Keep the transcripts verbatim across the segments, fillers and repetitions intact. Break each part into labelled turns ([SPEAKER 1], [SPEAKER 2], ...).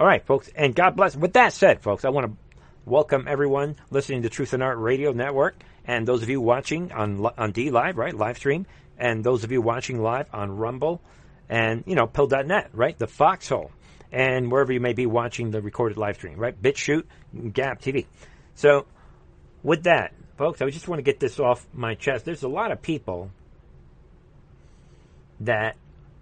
[SPEAKER 1] All right, folks, and God bless. With that said, folks, I want to welcome everyone listening to Truth and Art Radio Network, and those of you watching on on D Live, right, live stream, and those of you watching live on Rumble, and, you know, pill dot net, right, the Foxhole, and wherever you may be watching the recorded live stream, right, BitChute, Gab T V. So, with that, folks, I just want to get this off my chest. There's a lot of people that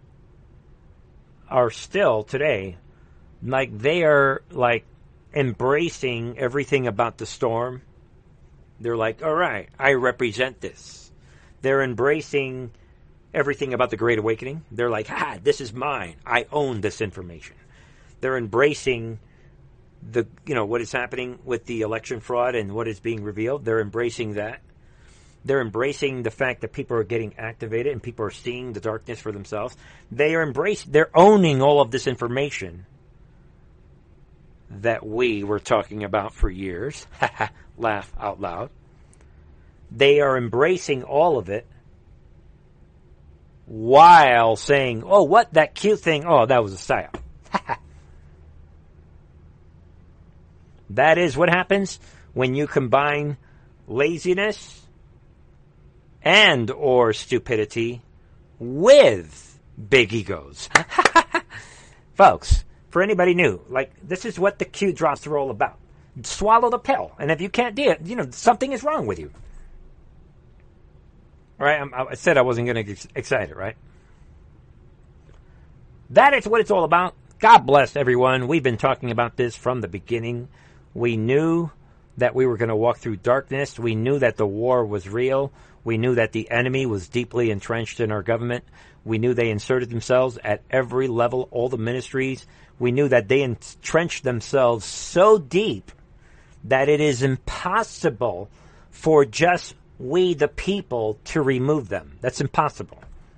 [SPEAKER 1] are still today, like, they are, like, embracing everything about the storm. They're like, all right, I represent this. They're embracing everything about the Great Awakening. They're like, ah, this is mine. I own this information. They're embracing the, you know, what is happening with the election fraud and what is being revealed. They're embracing that. They're embracing the fact that people are getting activated and people are seeing the darkness for themselves. They are embracing, they're owning all of this information that we were talking about for years. Laugh out loud. They are embracing all of it while saying, oh, what? That cute thing? Oh, that was a psyop. That is what happens when you combine laziness and or stupidity with big egos. Folks, for anybody new, like, this is what the Q drops are all about. Swallow the pill. And if you can't do it, you know, something is wrong with you. All right? I'm, I said I wasn't going to get excited, right? That is what it's all about. God bless everyone. We've been talking about this from the beginning. We knew that we were going to walk through darkness. We knew that the war was real. We knew that the enemy was deeply entrenched in our government. We knew they inserted themselves at every level, all the ministries. We knew that they entrenched themselves so deep that it is impossible for just we, the people, to remove them. That's impossible.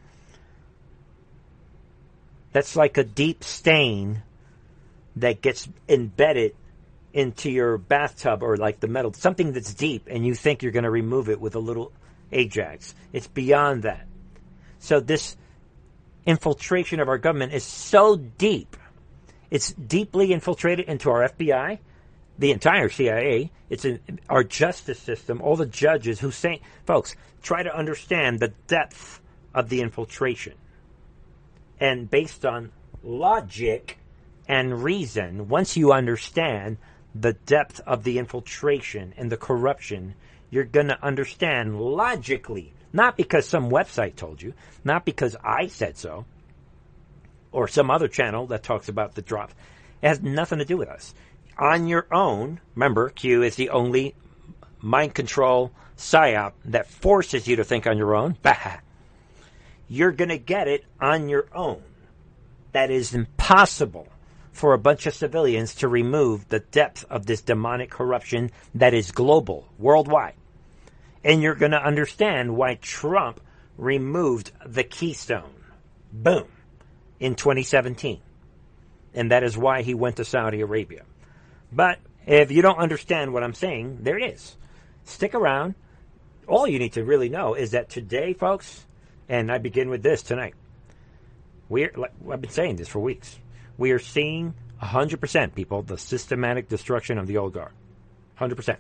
[SPEAKER 1] That's like a deep stain that gets embedded into your bathtub, or like the metal, something that's deep, and you think you're going to remove it with a little Ajax. It's beyond that. So this infiltration of our government is so deep. It's deeply infiltrated into our F B I, the entire C I A. It's in our justice system, all the judges who say, folks, try to understand the depth of the infiltration. And based on logic and reason, once you understand the depth of the infiltration and the corruption, you're going to understand logically, not because some website told you, not because I said so, or some other channel that talks about the drop. It has nothing to do with us. On your own, remember, Q is the only mind control psyop that forces you to think on your own. Bah! You're going to get it on your own. That is impossible for a bunch of civilians to remove the depth of this demonic corruption that is global, worldwide. And you're going to understand why Trump removed the Keystone. Boom. In twenty seventeen. And that is why he went to Saudi Arabia. But if you don't understand what I'm saying, there it is. Stick around. All you need to really know is that today, folks, and I begin with this tonight, we're, like, I've been saying this for weeks, we are seeing one hundred percent, people, the systematic destruction of the old guard. one hundred percent.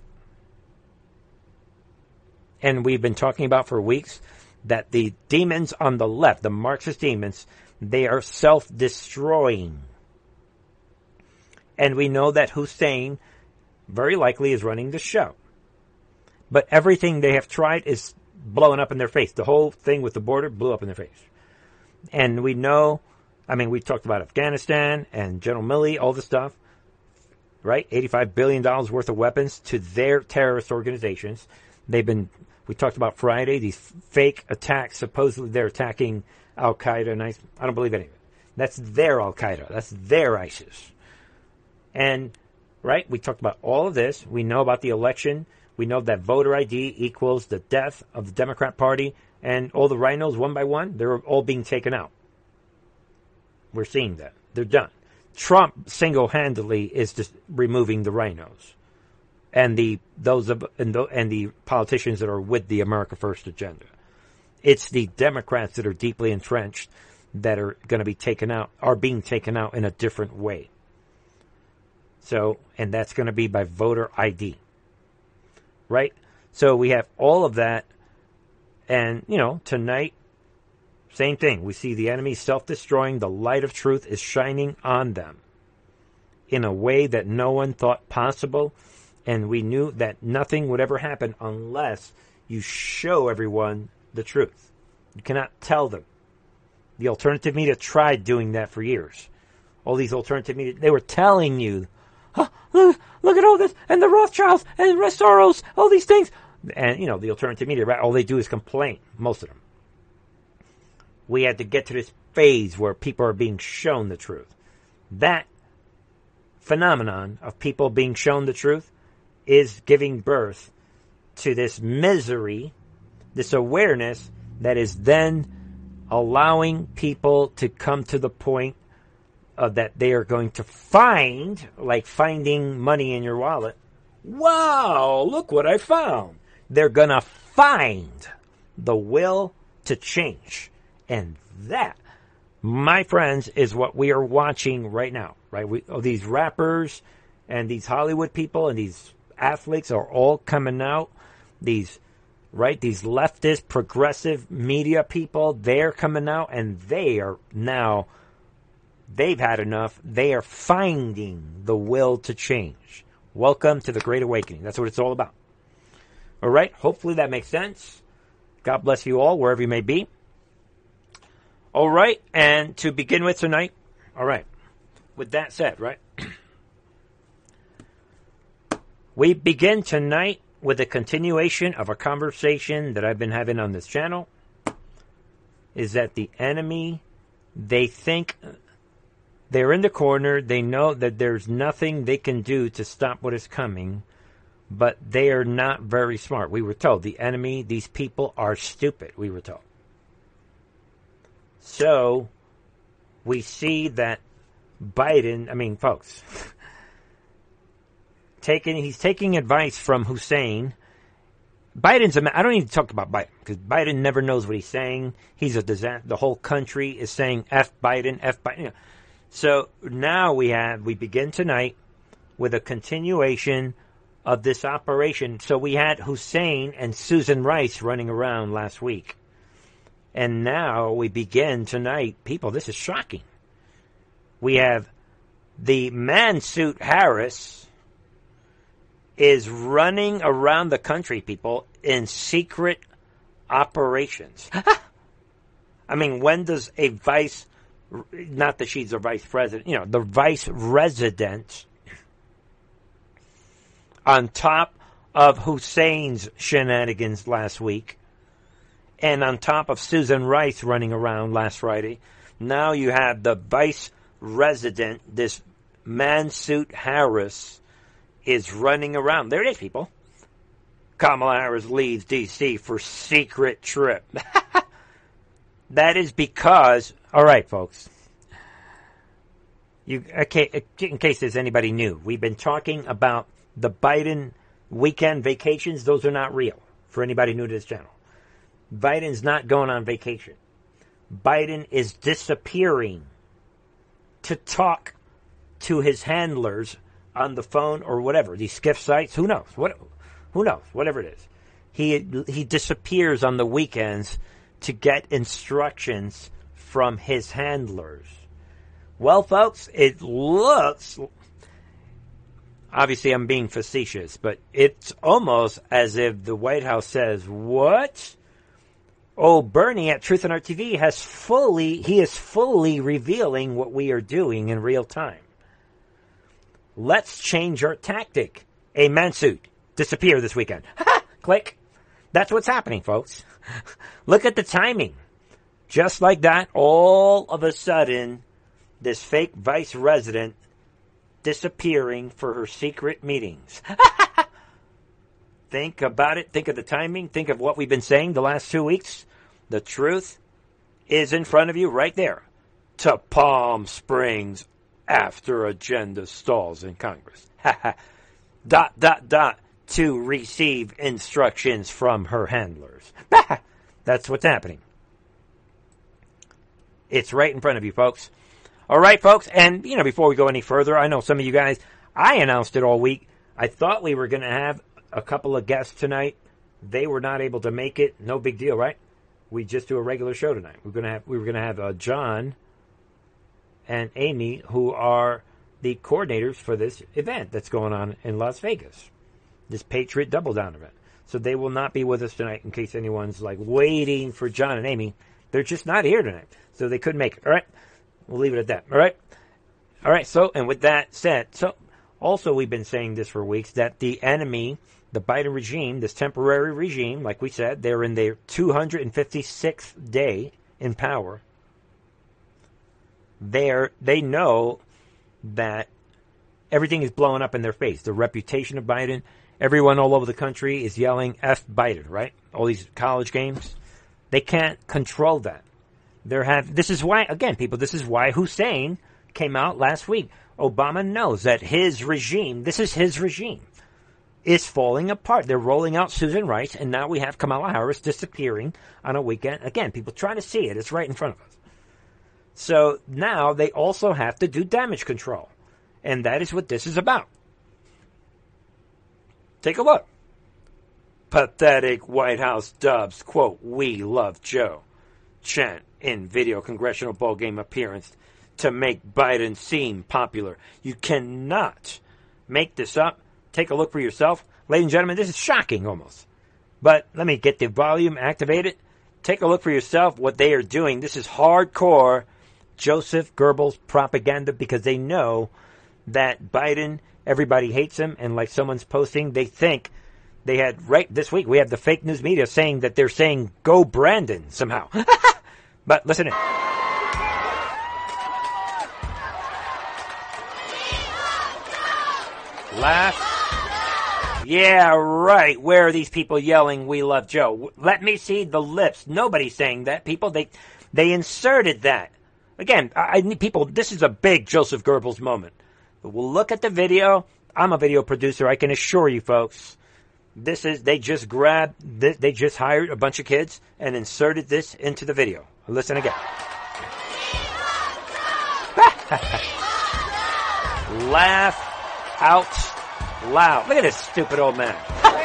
[SPEAKER 1] And we've been talking about for weeks that the demons on the left, the Marxist demons, they are self-destroying. And we know that Hussein very likely is running the show. But everything they have tried is blowing up in their face. The whole thing with the border blew up in their face. And we know, I mean, we talked about Afghanistan and General Milley, all this stuff, right? eighty-five billion dollars worth of weapons to their terrorist organizations. They've been, we talked about Friday, these fake attacks. Supposedly they're attacking Al-Qaeda, and I, I don't believe any of it. That's their Al-Qaeda. That's their ISIS. And, right, we talked about all of this. We know about the election. We know that voter I D equals the death of the Democrat Party, and all the rhinos, one by one, they're all being taken out. We're seeing that. They're done. Trump single-handedly is just removing the rhinos and the those of, and, the, and the politicians that are with the America First agenda. It's the Democrats that are deeply entrenched that are going to be taken out, are being taken out in a different way. So, and that's going to be by voter I D. Right? So we have all of that. And, you know, tonight, same thing. We see the enemy self-destroying. The light of truth is shining on them in a way that no one thought possible. And we knew that nothing would ever happen unless you show everyone the truth. You cannot tell them. The alternative media tried doing that for years. All these alternative media, they were telling you, oh, look, look at all this, and the Rothschilds, and Soros, all these things. And, you know, the alternative media, right, all they do is complain, most of them. We had to get to this phase where people are being shown the truth. That phenomenon of people being shown the truth is giving birth to this misery, this awareness that is then allowing people to come to the point of that they are going to find, like finding money in your wallet. Wow, look what I found. They're going to find the will to change. And that, my friends, is what we are watching right now. Right? We, oh, these rappers and these Hollywood people and these athletes are all coming out. These, right, these leftist, progressive media people, they're coming out and they are now, they've had enough. They are finding the will to change. Welcome to the Great Awakening. That's what it's all about. All right, hopefully that makes sense. God bless you all, wherever you may be. All right, and to begin with tonight, all right, with that said, right, we begin tonight with a continuation of a conversation that I've been having on this channel, is that the enemy, they think they're in the corner, they know that there's nothing they can do to stop what is coming, but they are not very smart. We were told the enemy, these people are stupid, we were told. So, we see that Biden, I mean, folks, taking he's taking advice from Hussein. Biden's a, I don't need to talk about Biden, because Biden never knows what he's saying. He's a disaster. The whole country is saying F Biden, F Biden. You know. So, now we have, we begin tonight with a continuation of this operation. So, we had Hussein and Susan Rice running around last week. And now we begin tonight. People, this is shocking. We have the man-suit Harris is running around the country, people, in secret operations. I mean, when does a vice, not that she's a vice president, you know, the vice resident on top of Hussein's shenanigans last week, and on top of Susan Rice running around last Friday, now you have the vice resident, this man-suit Harris, is running around. There it is, people. Kamala Harris leaves D C for secret trip. That is because, all right, folks. You okay? In case there's anybody new, we've been talking about the Biden weekend vacations. Those are not real for anybody new to this channel. Biden's not going on vacation. Biden is disappearing to talk to his handlers on the phone or whatever. These skiff sites, who knows? What? Who knows? Whatever it is. He he disappears on the weekends to get instructions from his handlers. Well, folks, it looks, obviously I'm being facetious, but it's almost as if the White House says, what? Oh, Bernie at Truth and Art T V has fully, he is fully revealing what we are doing in real time. Let's change our tactic. A man-suit. Disappear this weekend. Click. That's what's happening, folks. Look at the timing. Just like that, all of a sudden, this fake vice resident disappearing for her secret meetings. Think about it. Think of the timing. Think of what we've been saying the last two weeks. The truth is in front of you right there. To Palm Springs after agenda stalls in Congress. dot, dot, dot. To receive instructions from her handlers. That's what's happening. It's right in front of you, folks. All right, folks. And, you know, before we go any further, I know some of you guys, I announced it all week. I thought we were going to have a couple of guests tonight. They were not able to make it. No big deal, right? We just do a regular show tonight. We're going to have we were going to have uh, John and Amy, who are the coordinators for this event that's going on in Las Vegas, this Patriot Double Down event. So they will not be with us tonight in case anyone's like waiting for John and Amy. They're just not here tonight, so they couldn't make it. All right, we'll leave it at that. All right, all right. So, and with that said, so also we've been saying this for weeks that the enemy, the Biden regime, this temporary regime, like we said, they're in their two hundred fifty-sixth day in power. They're, they know that everything is blowing up in their face. The reputation of Biden, everyone all over the country is yelling F Biden, right? All these college games. They can't control that. They're have, this is why, again, people, this is why Hussein came out last week. Obama knows that his regime, this is his regime, is falling apart. They're rolling out Susan Rice, and now we have Kamala Harris disappearing on a weekend. Again, people trying to see it. It's right in front of us. So now they also have to do damage control. And that is what this is about. Take a look. Pathetic White House dubs, quote, "We love Joe," chant in video congressional ballgame appearance to make Biden seem popular. You cannot make this up. Take a look for yourself. Ladies and gentlemen, this is shocking almost. But let me get the volume activated. Take a look for yourself what they are doing. This is hardcore Joseph Goebbels propaganda because they know that Biden, everybody hates him, and like someone's posting, they think they had, right this week, we have the fake news media saying that they're saying, "Go Brandon," somehow. But listen in. Laugh. Yeah, right. Where are these people yelling, "We love Joe"? Let me see the lips. Nobody's saying that. People, they they inserted that. Again, I, I need people, this is a big Joseph Goebbels moment. But we'll look at the video. I'm a video producer. I can assure you, folks, this is, they just grabbed, this, they just hired a bunch of kids and inserted this into the video. Listen again. Laugh out loud. Look at this stupid old man.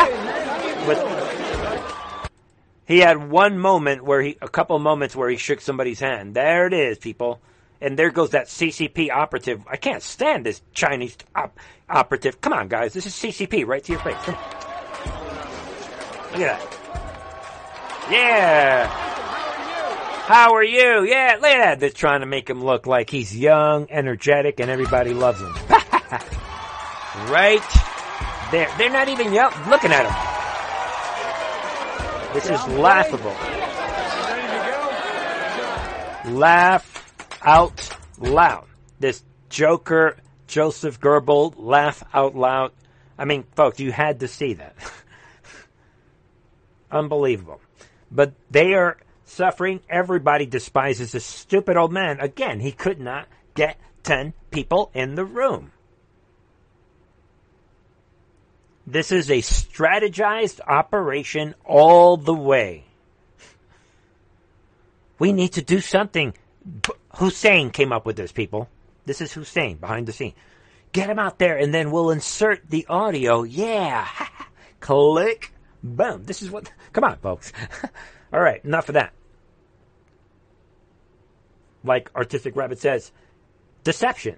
[SPEAKER 1] With, he had one moment where he, a couple moments where he shook somebody's hand. There it is, people. And there goes that C C P operative. I can't stand this Chinese op- operative. Come on, guys. This is C C P right to your face. Come on. Look at that. Yeah. How are you? Yeah, look at that. They're trying to make him look like he's young, energetic, and everybody loves him. Right there. They're not even young. Looking at him. This is laughable. Laugh out loud. This Joker, Joseph Goebbels, laugh out loud. I mean, folks, you had to see that. Unbelievable. But they are suffering. Everybody despises this stupid old man. Again, he could not get ten people in the room. This is a strategized operation all the way. We need to do something. Hussein came up with this, people. This is Hussein behind the scene. Get him out there and then we'll insert the audio. Yeah. Click. Boom. This is what... Come on, folks. All right, enough of that. Like Artistic Rabbit says, deception.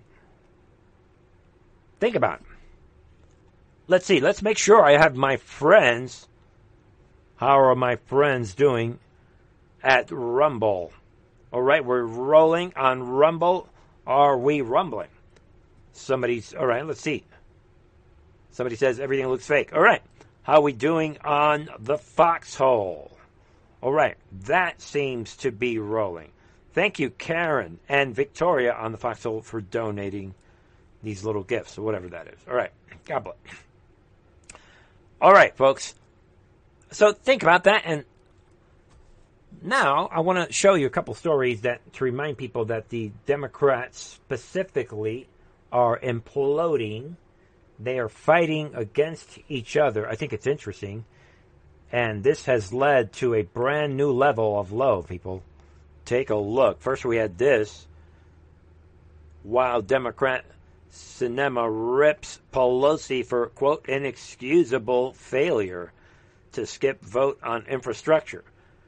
[SPEAKER 1] Think about it. Let's see. Let's make sure I have my friends. How are my friends doing at Rumble? All right, we're rolling on Rumble. Are we rumbling? Somebody's... All right, let's see. Somebody says everything looks fake. All right. How are we doing on the Foxhole? All right, that seems to be rolling. Thank you, Karen and Victoria on the Foxhole for donating these little gifts or whatever that is. All right, God bless. All right, folks. So think about that, and now I want to show you a couple stories that to remind people that the Democrats specifically are imploding. They are fighting against each other. I think it's interesting. And this has led to a brand new level of low, people. Take a look. First we had this. While Democrat Sinema rips Pelosi for, quote, inexcusable failure to skip vote on infrastructure.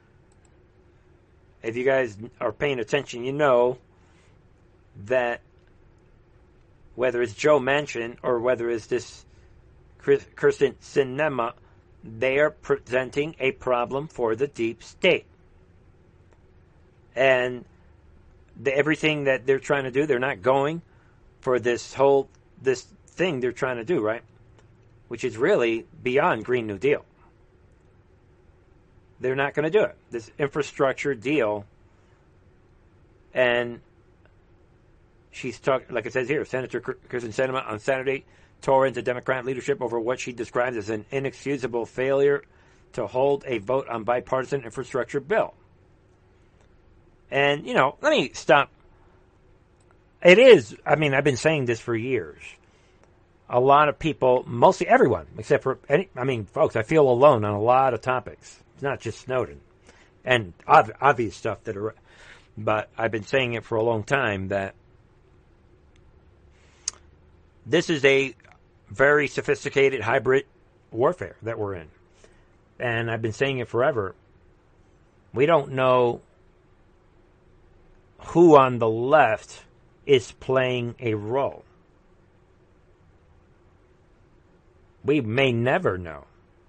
[SPEAKER 1] If you guys are paying attention, you know that whether it's Joe Manchin or whether it's this Kyrsten Sinema, they are presenting a problem for the deep state. And the, everything that they're trying to do, they're not going for this whole, this thing they're trying to do, right? Which is really beyond Green New Deal. They're not going to do it. This infrastructure deal. And she's talking, like it says here, Senator Kyrsten Sinema on Saturday tore into Democrat leadership over what she described as an inexcusable failure to hold a vote on bipartisan infrastructure bill. And, you know, let me stop. It is, I mean, I've been saying this for years. A lot of people, mostly everyone, except for, any, I mean, folks, I feel alone on a lot of topics. It's not just Snowden. And ob- obvious stuff that are, but I've been saying it for a long time that this is a very sophisticated hybrid warfare that we're in. And I've been saying it forever. We don't know who on the left is playing a role. We may never know.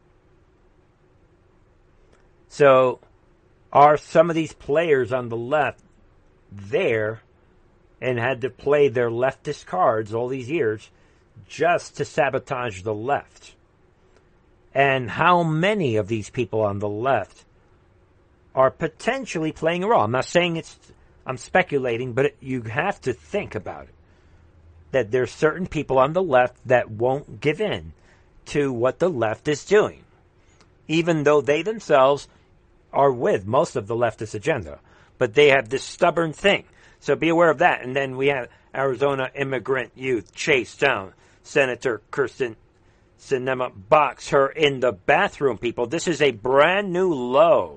[SPEAKER 1] So, are some of these players on the left there and had to play their leftist cards all these years just to sabotage the left? And how many of these people on the left are potentially playing a role? I'm not saying it's, I'm speculating, but it, you have to think about it. That there's certain people on the left that won't give in to what the left is doing, even though they themselves are with most of the leftist agenda. But they have this stubborn thing. So be aware of that. And then we have Arizona immigrant youth chase down Senator Kyrsten Sinema, box her in the bathroom, people. This is a brand new low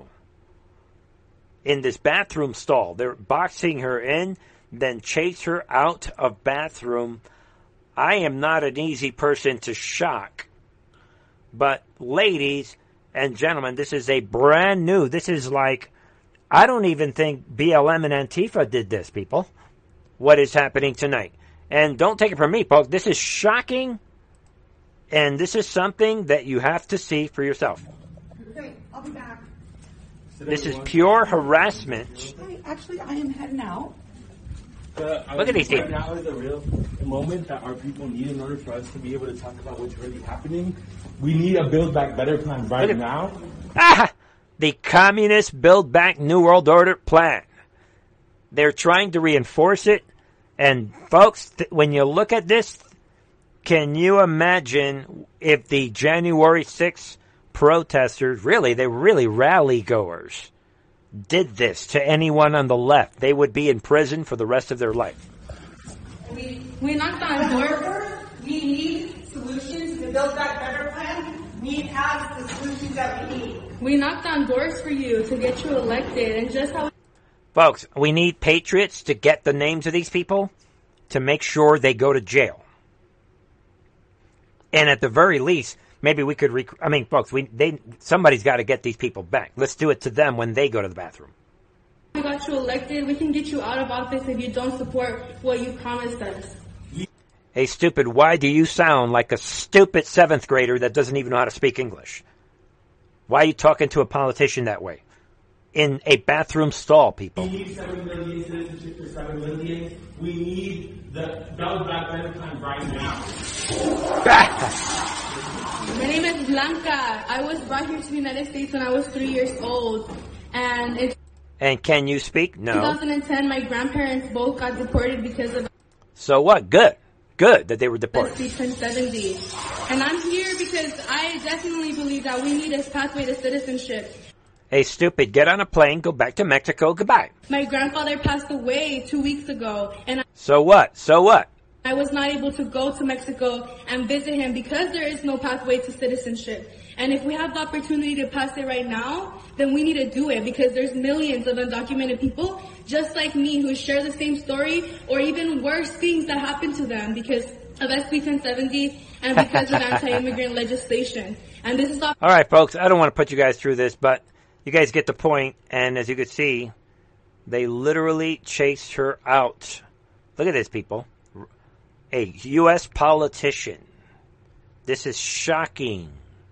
[SPEAKER 1] in this bathroom stall. They're boxing her in, then chase her out of bathroom. I am not an easy person to shock. But ladies and gentlemen, this is a brand new, this is like, I don't even think B L M and Antifa did this, people. What is happening tonight? And don't take it from me, folks. This is shocking. And this is something that you have to see for yourself.
[SPEAKER 2] Okay, I'll be back.
[SPEAKER 1] This is pure harassment.
[SPEAKER 2] Hey, actually, I am heading out.
[SPEAKER 3] Uh,
[SPEAKER 1] Look at these people.
[SPEAKER 3] Right now is a real moment that our people need in order for us to be able to talk about what's really happening. We need a Build Back Better plan right now.
[SPEAKER 1] Ah! The Communist Build Back New World Order plan. They're trying to reinforce it. And folks, th- when you look at this, can you imagine if the January sixth protesters, really, they were really rally goers, did this to anyone on the left? They would be in prison for the rest of their life.
[SPEAKER 4] We, we knocked on doors. We need solutions. The Build Back Better plan need has the solutions that we need. We knocked on doors for you to get you elected, and just how...
[SPEAKER 1] Folks, we need patriots to get the names of these people to make sure they go to jail. And at the very least, maybe we could, rec- I mean, folks, we they somebody's got to get these people back. Let's do it to them when they go to the bathroom.
[SPEAKER 4] We got you elected. We can get you out of office if you don't support what you promised us.
[SPEAKER 1] Hey, stupid, why do you sound like a stupid seventh grader that doesn't even know how to speak English? Why are you talking to a politician that way? In a bathroom stall, people.
[SPEAKER 3] We need seven million citizenship for seven million. We need the Build Back Better plan right now.
[SPEAKER 4] My name is Blanca. I was brought here to the United States when I was three years old. And in
[SPEAKER 1] And can you speak? No.
[SPEAKER 4] twenty ten, my grandparents both got deported because of
[SPEAKER 1] So what? Good. Good that they were deported.
[SPEAKER 4] S B ten seventy. And I'm here because I definitely believe that we need a pathway to citizenship.
[SPEAKER 1] Hey, stupid, get on a plane, go back to Mexico, goodbye.
[SPEAKER 4] My grandfather passed away two weeks ago, and
[SPEAKER 1] So what? So what?
[SPEAKER 4] I was not able to go to Mexico and visit him because there is no pathway to citizenship. And if we have the opportunity to pass it right now, then we need to do it because there's millions of undocumented people just like me who share the same story or even worse things that happen to them because of S B ten seventy and because of anti-immigrant legislation. And this is all.
[SPEAKER 1] All right, folks, I don't want to put you guys through this, but you guys get the point. And as you can see, they literally chased her out. Look at this, people. A U S politician. This is shocking.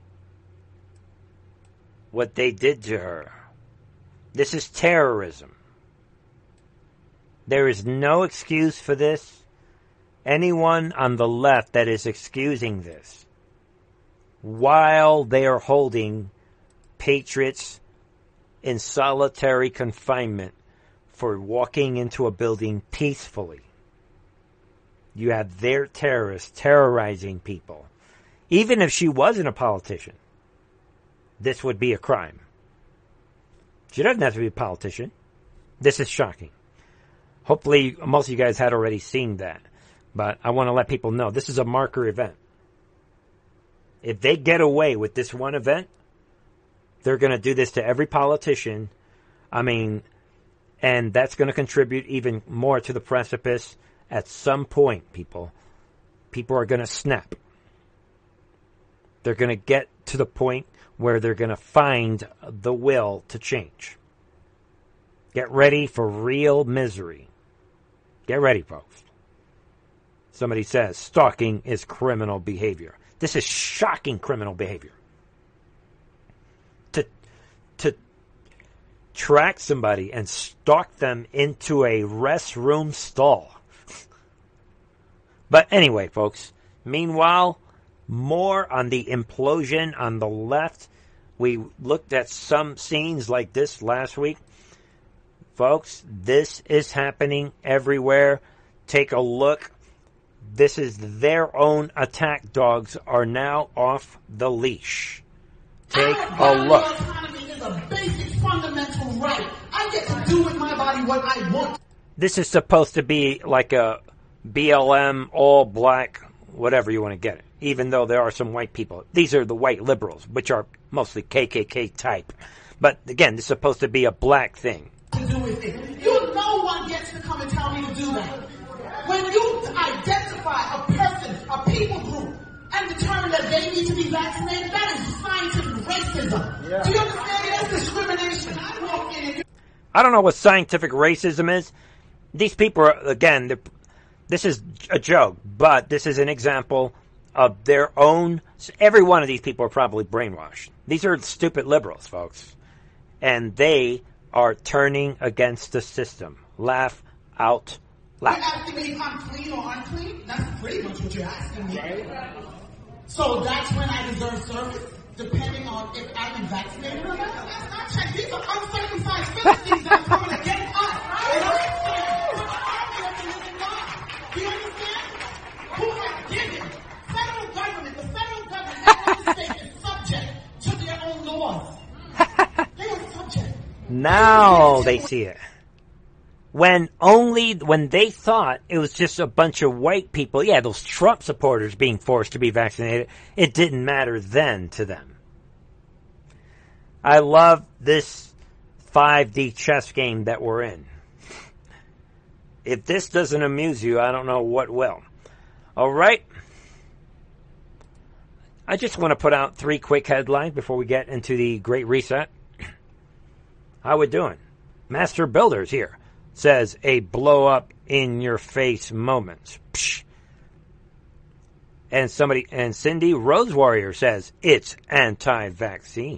[SPEAKER 1] What they did to her. This is terrorism. There is no excuse for this. Anyone on the left that is excusing this while they are holding patriots in solitary confinement for walking into a building peacefully. You have their terrorists terrorizing people. Even if she wasn't a politician, this would be a crime. She doesn't have to be a politician. This is shocking. Hopefully, most of you guys had already seen that. But I want to let people know this is a marker event. If they get away with this one event, they're going to do this to every politician. I mean, and that's going to contribute even more to the precipice. At some point, people, people are going to snap. They're going to get to the point where they're going to find the will to change. Get ready for real misery. Get ready, folks. Somebody says stalking is criminal behavior. This is shocking criminal behavior. To, to track somebody and stalk them into a restroom stall. But anyway, folks, meanwhile, more on the implosion on the left. We looked at some scenes like this last week. Folks, this is happening everywhere. Take a look. This is their own attack dogs are now off the leash. Take a look.
[SPEAKER 2] Autonomy is a basic fundamental right. I get to do with my body what I want.
[SPEAKER 1] This is supposed to be like a B L M, all black, whatever you want to get it. Even though there are some white people. These are the white liberals, which are mostly K K K type. But again, this is supposed to be a black thing.
[SPEAKER 2] To do with it. You, no one gets to come and tell me to do that. When you identify a person, a people group, and determine that they need to be vaccinated, that is scientific racism. Yeah. Do you understand? That's discrimination. I walk in and you...
[SPEAKER 1] I don't know what scientific racism is. These people are, again, this is a joke, but this is an example of their own. Every one of these people are probably brainwashed. These are stupid liberals, folks. And they are turning against the system. Laugh out loud.
[SPEAKER 2] You're asking me if I'm clean or unclean? That's pretty much what you're asking me. So that's when I deserve service, depending on if I've been vaccinated or not. That's not check. These are uncircumcised Philistines that are coming against us. And I'm saying, which army of the living God? Do you understand? Who has given? Federal government, the federal government, every state is subject to their own laws. They are subject.
[SPEAKER 1] Now they see it. When only, when they thought it was just a bunch of white people, yeah, those Trump supporters being forced to be vaccinated, it didn't matter then to them. I love this five D chess game that we're in. If this doesn't amuse you, I don't know what will. All right. I just want to put out three quick headlines before we get into the Great Reset. How we doing? Master Builders here says a blow up in your face moment. Psh. And somebody, and Cindy Rose Warrior says it's anti-vaccine.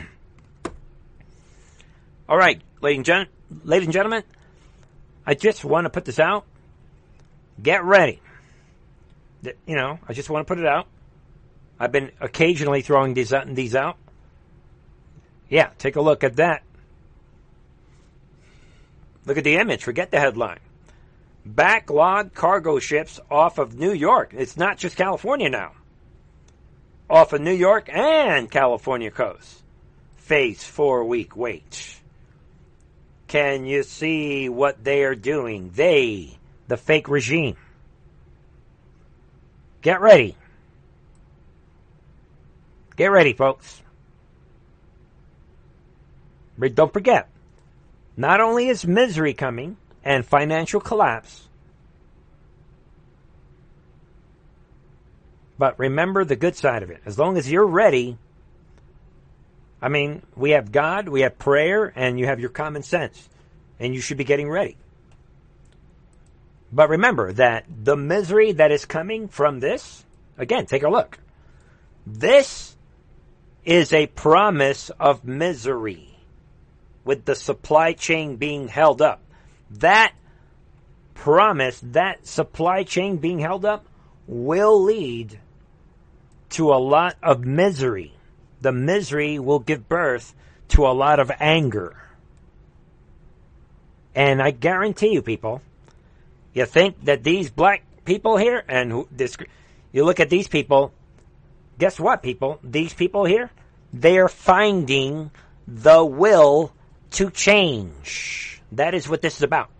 [SPEAKER 1] All right, ladies and, gen- ladies and gentlemen, I just want to put this out. Get ready. You know, I just want to put it out. I've been occasionally throwing these out, these out. Yeah, take a look at that. Look at the image. Forget the headline. Backlog cargo ships off of New York. It's not just California now. Off of New York and California coast. Face four-week wait. Can you see what they are doing? They, the fake regime. Get ready. Get ready, folks. But don't forget, not only is misery coming and financial collapse, but remember the good side of it. As long as you're ready, I mean, we have God, we have prayer, and you have your common sense. And you should be getting ready. But remember that the misery that is coming from this, again, take a look. This is a promise of misery with the supply chain being held up. That promise, that supply chain being held up, will lead to a lot of misery. The misery will give birth to a lot of anger. And I guarantee you, people, you think that these black people here, and who, this, you look at these people, guess what, people? These people here, they are finding the will to change. That is what this is about.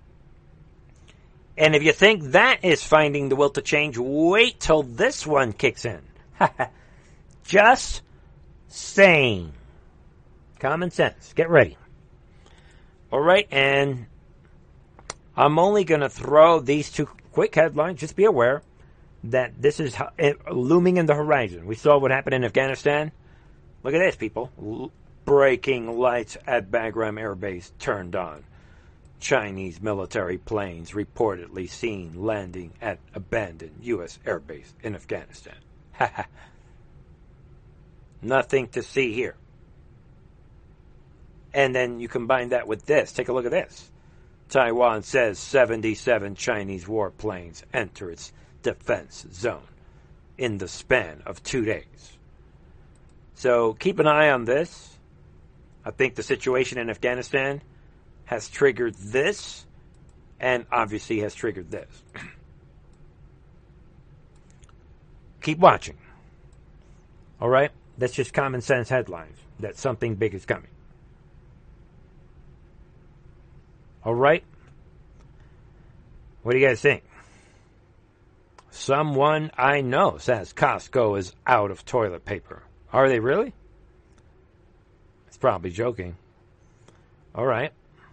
[SPEAKER 1] And if you think that is finding the will to change, wait till this one kicks in. Just saying. Common sense. Get ready. All right, and I'm only going to throw these two quick headlines. Just be aware that this is looming in the horizon. We saw what happened in Afghanistan. Look at this, people. Breaking lights at Bagram Air Base turned on. Chinese military planes reportedly seen landing at abandoned U S air base in Afghanistan. Nothing to see here. And then you combine that with this. Take a look at this. Taiwan says seventy-seven Chinese warplanes enter its defense zone in the span of two days. So keep an eye on this. I think the situation in Afghanistan has triggered this, and obviously has triggered this. Keep watching. All right? That's just common sense headlines, that something big is coming. All right? What do you guys think? Someone I know says Costco is out of toilet paper. Are they really? It's probably joking. All right.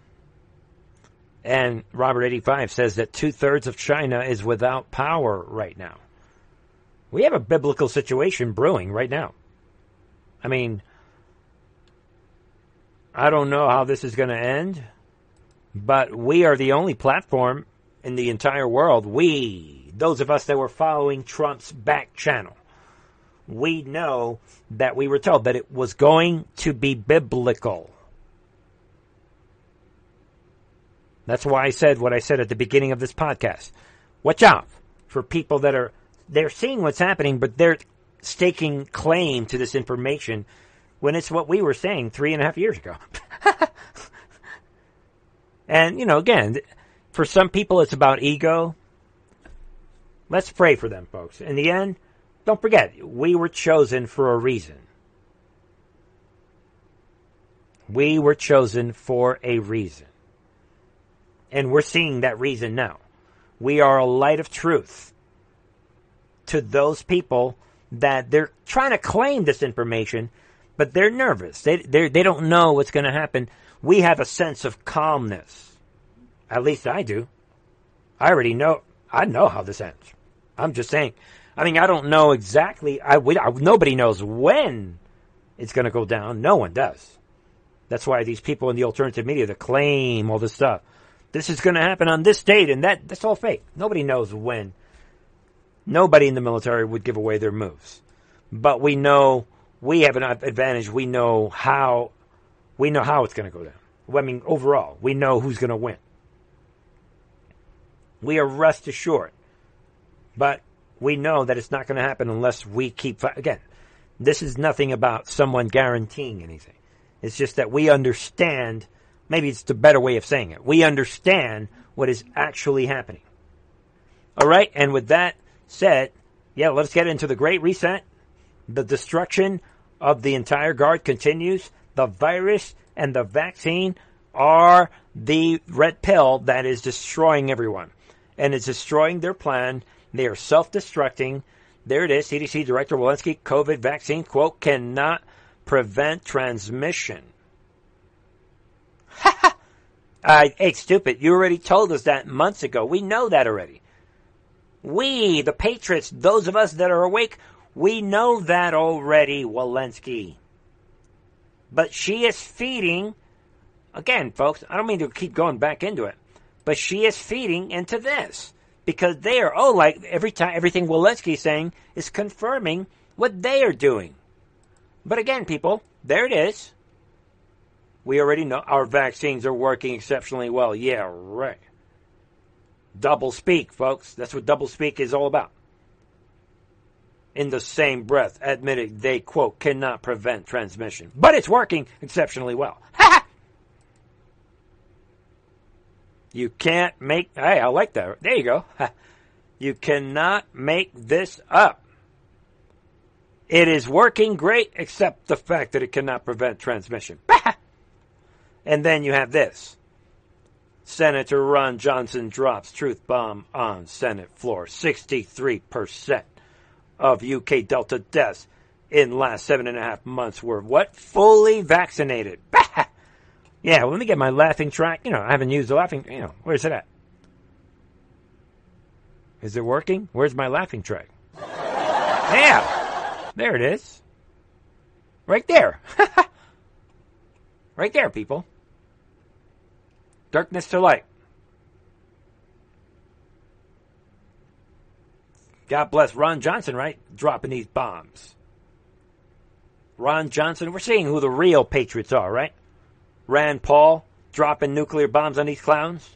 [SPEAKER 1] And Robert eighty-five says that two-thirds of China is without power right now. We have a biblical situation brewing right now. I mean, I don't know how this is going to end, but we are the only platform in the entire world. We, those of us that were following Trump's back channel, we know that we were told that it was going to be biblical. That's why I said what I said at the beginning of this podcast. Watch out for people that are, they're seeing what's happening, but they're staking claim to this information when it's what we were saying three and a half years ago. And, you know, again, for some people it's about ego. Let's pray for them, folks. In the end, don't forget, we were chosen for a reason. We were chosen for a reason. And we're seeing that reason now. We are a light of truth to those people that they're trying to claim this information, but they're nervous. They they they don't know what's going to happen. We have a sense of calmness. At least I do. I already know. I know how this ends. I'm just saying. I mean, I don't know exactly. I, we, I nobody knows when it's going to go down. No one does. That's why these people in the alternative media that claim all this stuff. This is going to happen on this date, and that that's all fake. Nobody knows when. Nobody in the military would give away their moves. But we know, we have an advantage. We know how, we know how it's going to go down. I mean, overall, we know who's going to win. We are rest assured. But we know that it's not going to happen unless we keep, again, this is nothing about someone guaranteeing anything. It's just that we understand. Maybe it's the better way of saying it. We understand what is actually happening. All right, and with that said, yeah, let's get into the Great Reset. The destruction of the entire guard continues. The virus and the vaccine are the red pill that is destroying everyone. And it's destroying their plan. They are self-destructing. There it is. C D C Director Walensky, COVID vaccine, quote, cannot prevent transmission. Ha ha! Uh, hey, stupid, you already told us that months ago. We know that already. We, the patriots, those of us that are awake, we know that already, Walensky. But she is feeding, again, folks, I don't mean to keep going back into it, but she is feeding into this. Because they are, oh, like every time, everything Walensky is saying is confirming what they are doing. But again, people, there it is. We already know our vaccines are working exceptionally well. Yeah, right. Double speak, folks. That's what double speak is all about. In the same breath, admitting they, quote, cannot prevent transmission. But it's working exceptionally well. Ha! You can't make... Hey, I like that. There you go. You cannot make this up. It is working great, except the fact that it cannot prevent transmission. And then you have this. Senator Ron Johnson drops truth bomb on Senate floor. sixty-three percent of U K Delta deaths in last seven and a half months were what? Fully vaccinated. Yeah, well, let me get my laughing track. You know, I haven't used the laughing, you know, where's it at? Is it working? Where's my laughing track? Yeah, there it is. Right there. Right there, people. Darkness to light. God bless Ron Johnson, right? Dropping these bombs. Ron Johnson, we're seeing who the real patriots are, right? Rand Paul dropping nuclear bombs on these clowns.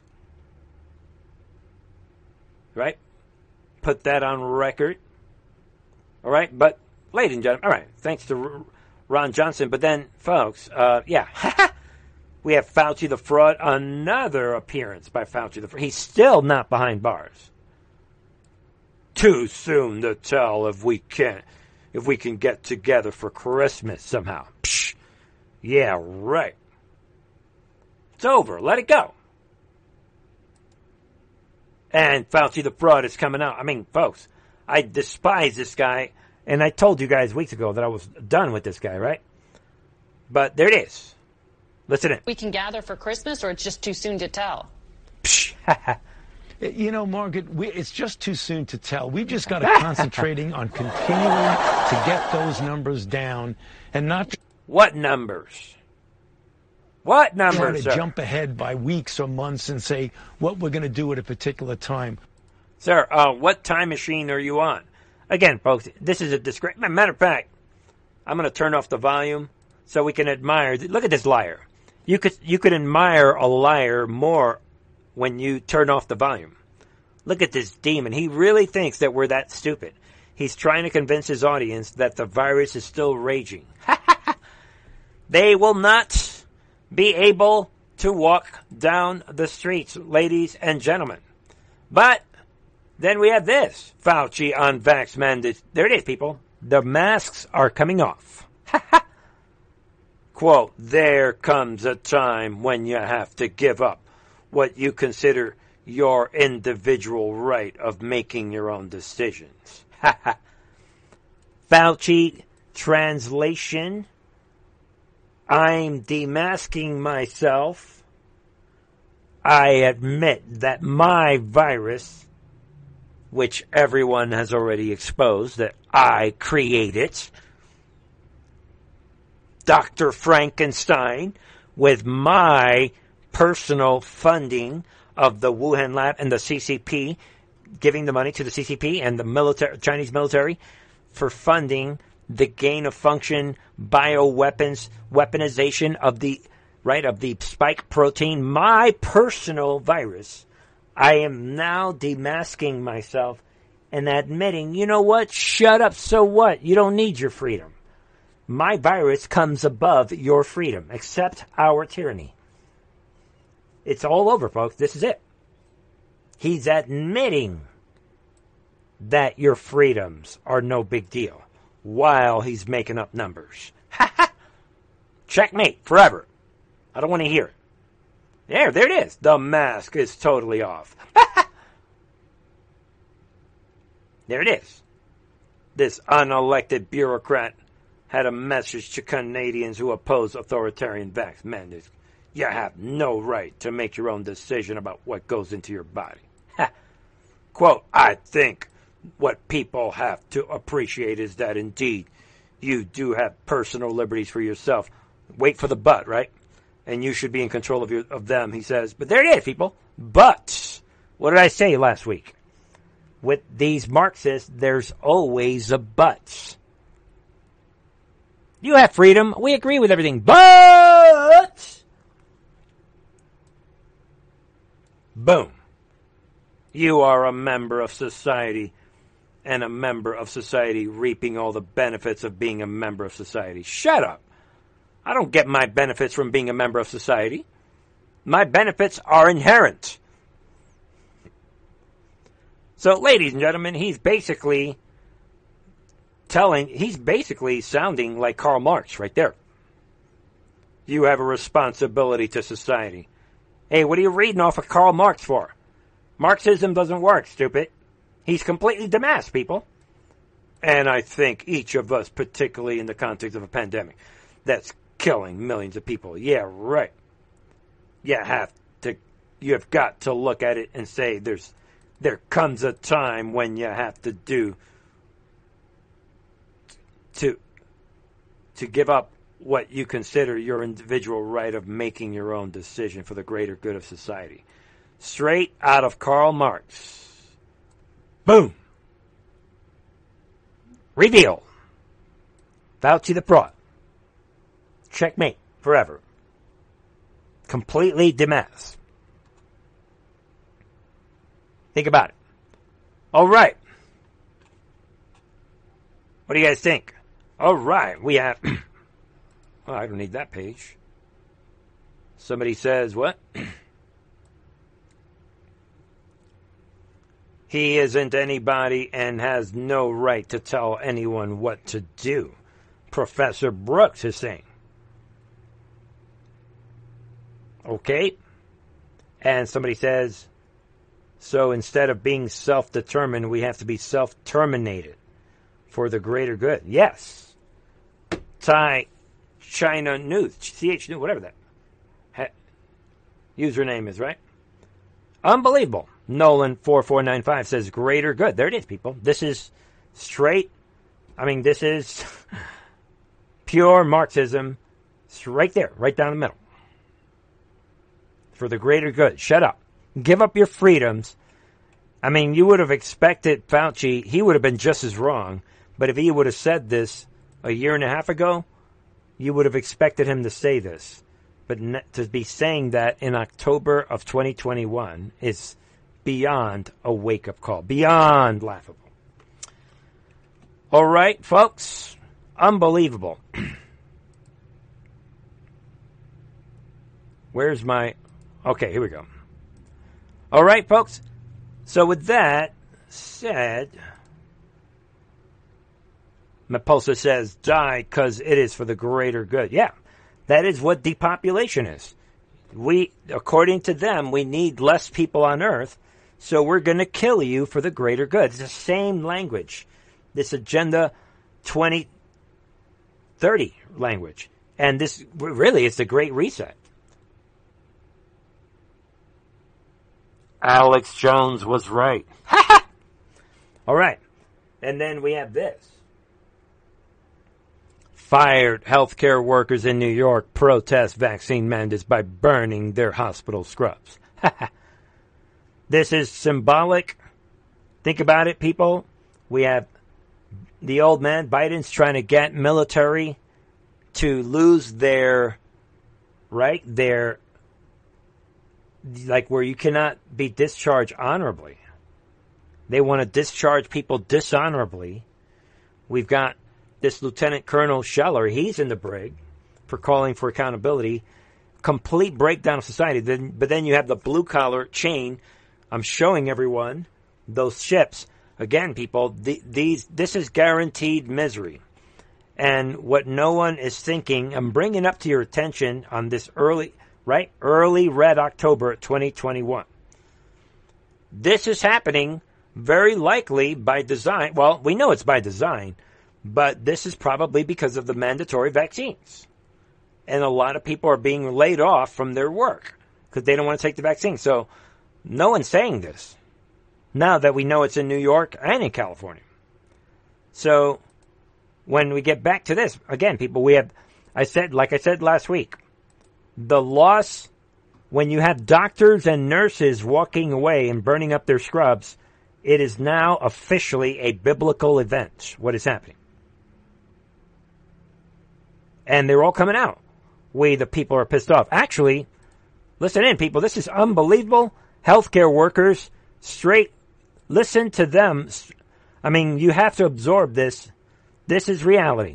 [SPEAKER 1] Right? Put that on record. All right? But, ladies and gentlemen, all right, thanks to Ron Johnson. But then, folks, uh, yeah, we have Fauci the fraud. Another appearance by Fauci the fraud. He's still not behind bars. Too soon to tell if we can, if we can get together for Christmas somehow. Psh, yeah, right. It's over. Let it go. And Fauci the fraud is coming out. I mean, folks, I despise this guy. And I told you guys weeks ago that I was done with this guy, right? But there it is. Listen in.
[SPEAKER 5] We can gather for Christmas, or it's just too soon to tell?
[SPEAKER 1] Psh,
[SPEAKER 6] You know, Margaret, we, it's just too soon to tell. We've just got to concentrating on continuing to get those numbers down and not...
[SPEAKER 1] What numbers? What numbers,
[SPEAKER 6] trying to
[SPEAKER 1] sir?
[SPEAKER 6] jump ahead by weeks or months and say what we're going to do at a particular time.
[SPEAKER 1] Sir, uh, what time machine are you on? Again, folks, this is a disgrace. Matter of fact, I'm going to turn off the volume so we can admire. Look at this liar. You could you could admire a liar more when you turn off the volume. Look at this demon. He really thinks that we're that stupid. He's trying to convince his audience that the virus is still raging. They will not be able to walk down the streets, ladies and gentlemen. But then we have this. Fauci on vax mandates. There it is, people. The masks are coming off. Quote, there comes a time when you have to give up what you consider your individual right of making your own decisions. Fauci translation. I'm demasking myself. I admit that my virus, which everyone has already exposed, that I created, Doctor Frankenstein, with my personal funding of the Wuhan lab and the C C P, giving the money to the C C P and the military, Chinese military for funding the gain of function bioweapons, weaponization of the, right, of the spike protein, my personal virus. I am now demasking myself and admitting, you know what? Shut up. So what? You don't need your freedom. My virus comes above your freedom. Accept our tyranny. It's all over, folks. This is it. He's admitting that your freedoms are no big deal while he's making up numbers. Checkmate forever. I don't want to hear it. There, there it is. The mask is totally off. There it is. This unelected bureaucrat had a message to Canadians who oppose authoritarian vax mandates. You have no right to make your own decision about what goes into your body. Ha. Quote, I think what people have to appreciate is that indeed you do have personal liberties for yourself. Wait for the but, right? And you should be in control of your of them, he says. But there it is, people. But, what did I say last week? With these Marxists, there's always a but. You have freedom. We agree with everything. But, boom. You are a member of society, and a member of society reaping all the benefits of being a member of society. Shut up. I don't get my benefits from being a member of society. My benefits are inherent. So, ladies and gentlemen, he's basically telling, he's basically sounding like Karl Marx right there. You have a responsibility to society. Hey, what are you reading off of Karl Marx for? Marxism doesn't work, stupid. He's completely demasked, people. And I think each of us, particularly in the context of a pandemic, that's killing millions of people. Yeah, right. You have to, you have got to look at it and say there's, there comes a time when you have to do, to, to give up what you consider your individual right of making your own decision for the greater good of society. Straight out of Karl Marx. Boom. Reveal. Fauci the fraud. Checkmate. Forever. Completely demasked. Think about it. All right. What do you guys think? All right. We have... oh, I don't need that page. Somebody says, what? He isn't anybody and has no right to tell anyone what to do, Professor Brooks is saying. Okay. And somebody says, so instead of being self-determined, we have to be self-terminated for the greater good. Yes. Thai China News, C H News, whatever that ha- username is, right? Unbelievable. Nolan four four nine five says greater good. There it is, people. This is straight. I mean, this is pure Marxism. It's right there, right down the middle. For the greater good. Shut up. Give up your freedoms. I mean, you would have expected Fauci, he would have been just as wrong. But if he would have said this a year and a half ago, you would have expected him to say this. But to be saying that in October of twenty twenty-one is beyond a wake-up call. Beyond laughable. All right, folks. Unbelievable. Where's my... Okay, here we go. All right, folks. So with that said... Mapulsa says, die because it is for the greater good. Yeah, that is what depopulation is. We, according to them, we need less people on Earth, so we're going to kill you for the greater good. It's the same language. This Agenda twenty thirty language. And this, really, it's the Great Reset. Alex Jones was right. All right. And then we have this. Fired healthcare workers in New York protest vaccine mandates by burning their hospital scrubs. This is symbolic. Think about it, people. We have the old man, Biden's trying to get military to lose their, right, their, like where you cannot be discharged honorably. They want to discharge people dishonorably. We've got this Lieutenant Colonel Scheller, he's in the brig for calling for accountability. Complete breakdown of society. Then, but then you have the blue-collar chain. I'm showing everyone those ships. Again, people, the, these this is guaranteed misery. And what no one is thinking, I'm bringing up to your attention on this early, right, early red October twenty twenty-one. This is happening very likely by design. Well, we know it's by design, but this is probably because of the mandatory vaccines. And a lot of people are being laid off from their work because they don't want to take the vaccine. So no one's saying this now that we know it's in New York and in California. So when we get back to this, again, people, we have, I said, like I said last week, the loss, when you have doctors and nurses walking away and burning up their scrubs, it is now officially a biblical event, what is happening. And they're all coming out. We, the people, are pissed off. Actually, listen in, people. This is unbelievable. Healthcare workers, straight, listen to them. I mean, you have to absorb this. This is reality.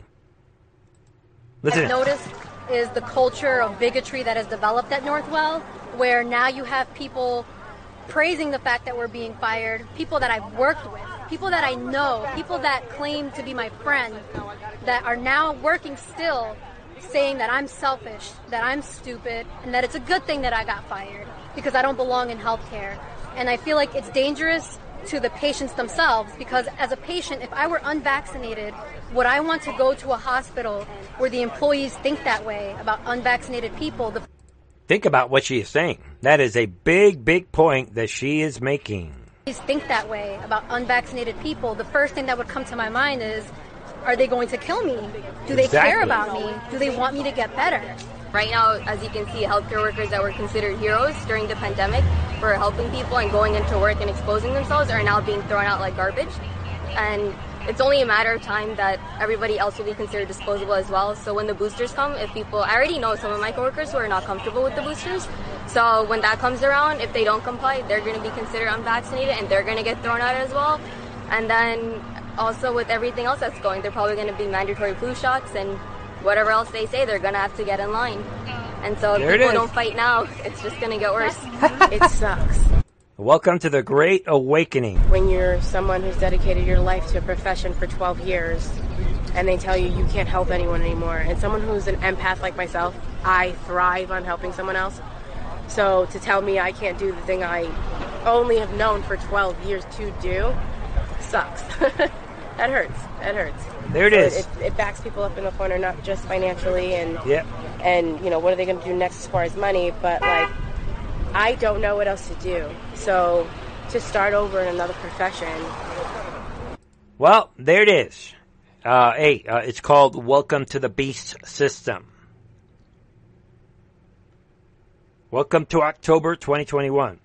[SPEAKER 1] Listen.
[SPEAKER 7] I've noticed is the culture of bigotry that has developed at Northwell, where now you have people praising the fact that we're being fired, people that I've worked with, people that I know, people that claim to be my friend, that are now working still, saying that I'm selfish, that I'm stupid, and that it's a good thing that I got fired because I don't belong in healthcare. And I feel like it's dangerous to the patients themselves, because as a patient, if I were unvaccinated, would I want to go to a hospital where the employees think that way about unvaccinated people? The
[SPEAKER 1] Think about what she is saying. That is a big, big point that she is making.
[SPEAKER 7] Think that way about unvaccinated people. The first thing that would come to my mind is, are they going to kill me? Do they
[SPEAKER 1] Exactly.
[SPEAKER 7] care about me? Do they want me to get better?
[SPEAKER 8] Right now, as you can see, healthcare workers that were considered heroes during the pandemic for helping people and going into work and exposing themselves are now being thrown out like garbage. And it's only a matter of time that everybody else will be considered disposable as well. So when the boosters come, if people, I already know some of my coworkers who are not comfortable with the boosters. So when that comes around, if they don't comply, they're going to be considered unvaccinated and they're going to get thrown out as well. And then also with everything else that's going, they're probably going to be mandatory flu shots and whatever else they say, they're going to have to get in line. And so if
[SPEAKER 1] There it
[SPEAKER 8] people
[SPEAKER 1] is.
[SPEAKER 8] don't fight now, it's just going to get worse.
[SPEAKER 9] It sucks.
[SPEAKER 1] Welcome to the Great Awakening.
[SPEAKER 9] When you're someone who's dedicated your life to a profession for twelve years and they tell you you can't help anyone anymore. And someone who's an empath like myself, I thrive on helping someone else. So to tell me I can't do the thing I only have known for twelve years to do sucks. That hurts. That hurts.
[SPEAKER 1] There it
[SPEAKER 9] So
[SPEAKER 1] is.
[SPEAKER 9] It, it backs people up in the corner, not just financially and
[SPEAKER 1] Yep.
[SPEAKER 9] and you know, what are they going to do next as far as money, but like I don't know what else to do. So to start over in another profession.
[SPEAKER 1] Well, there it is. Uh, hey, uh, it's called Welcome to the Beast System. Welcome to October twenty twenty-one.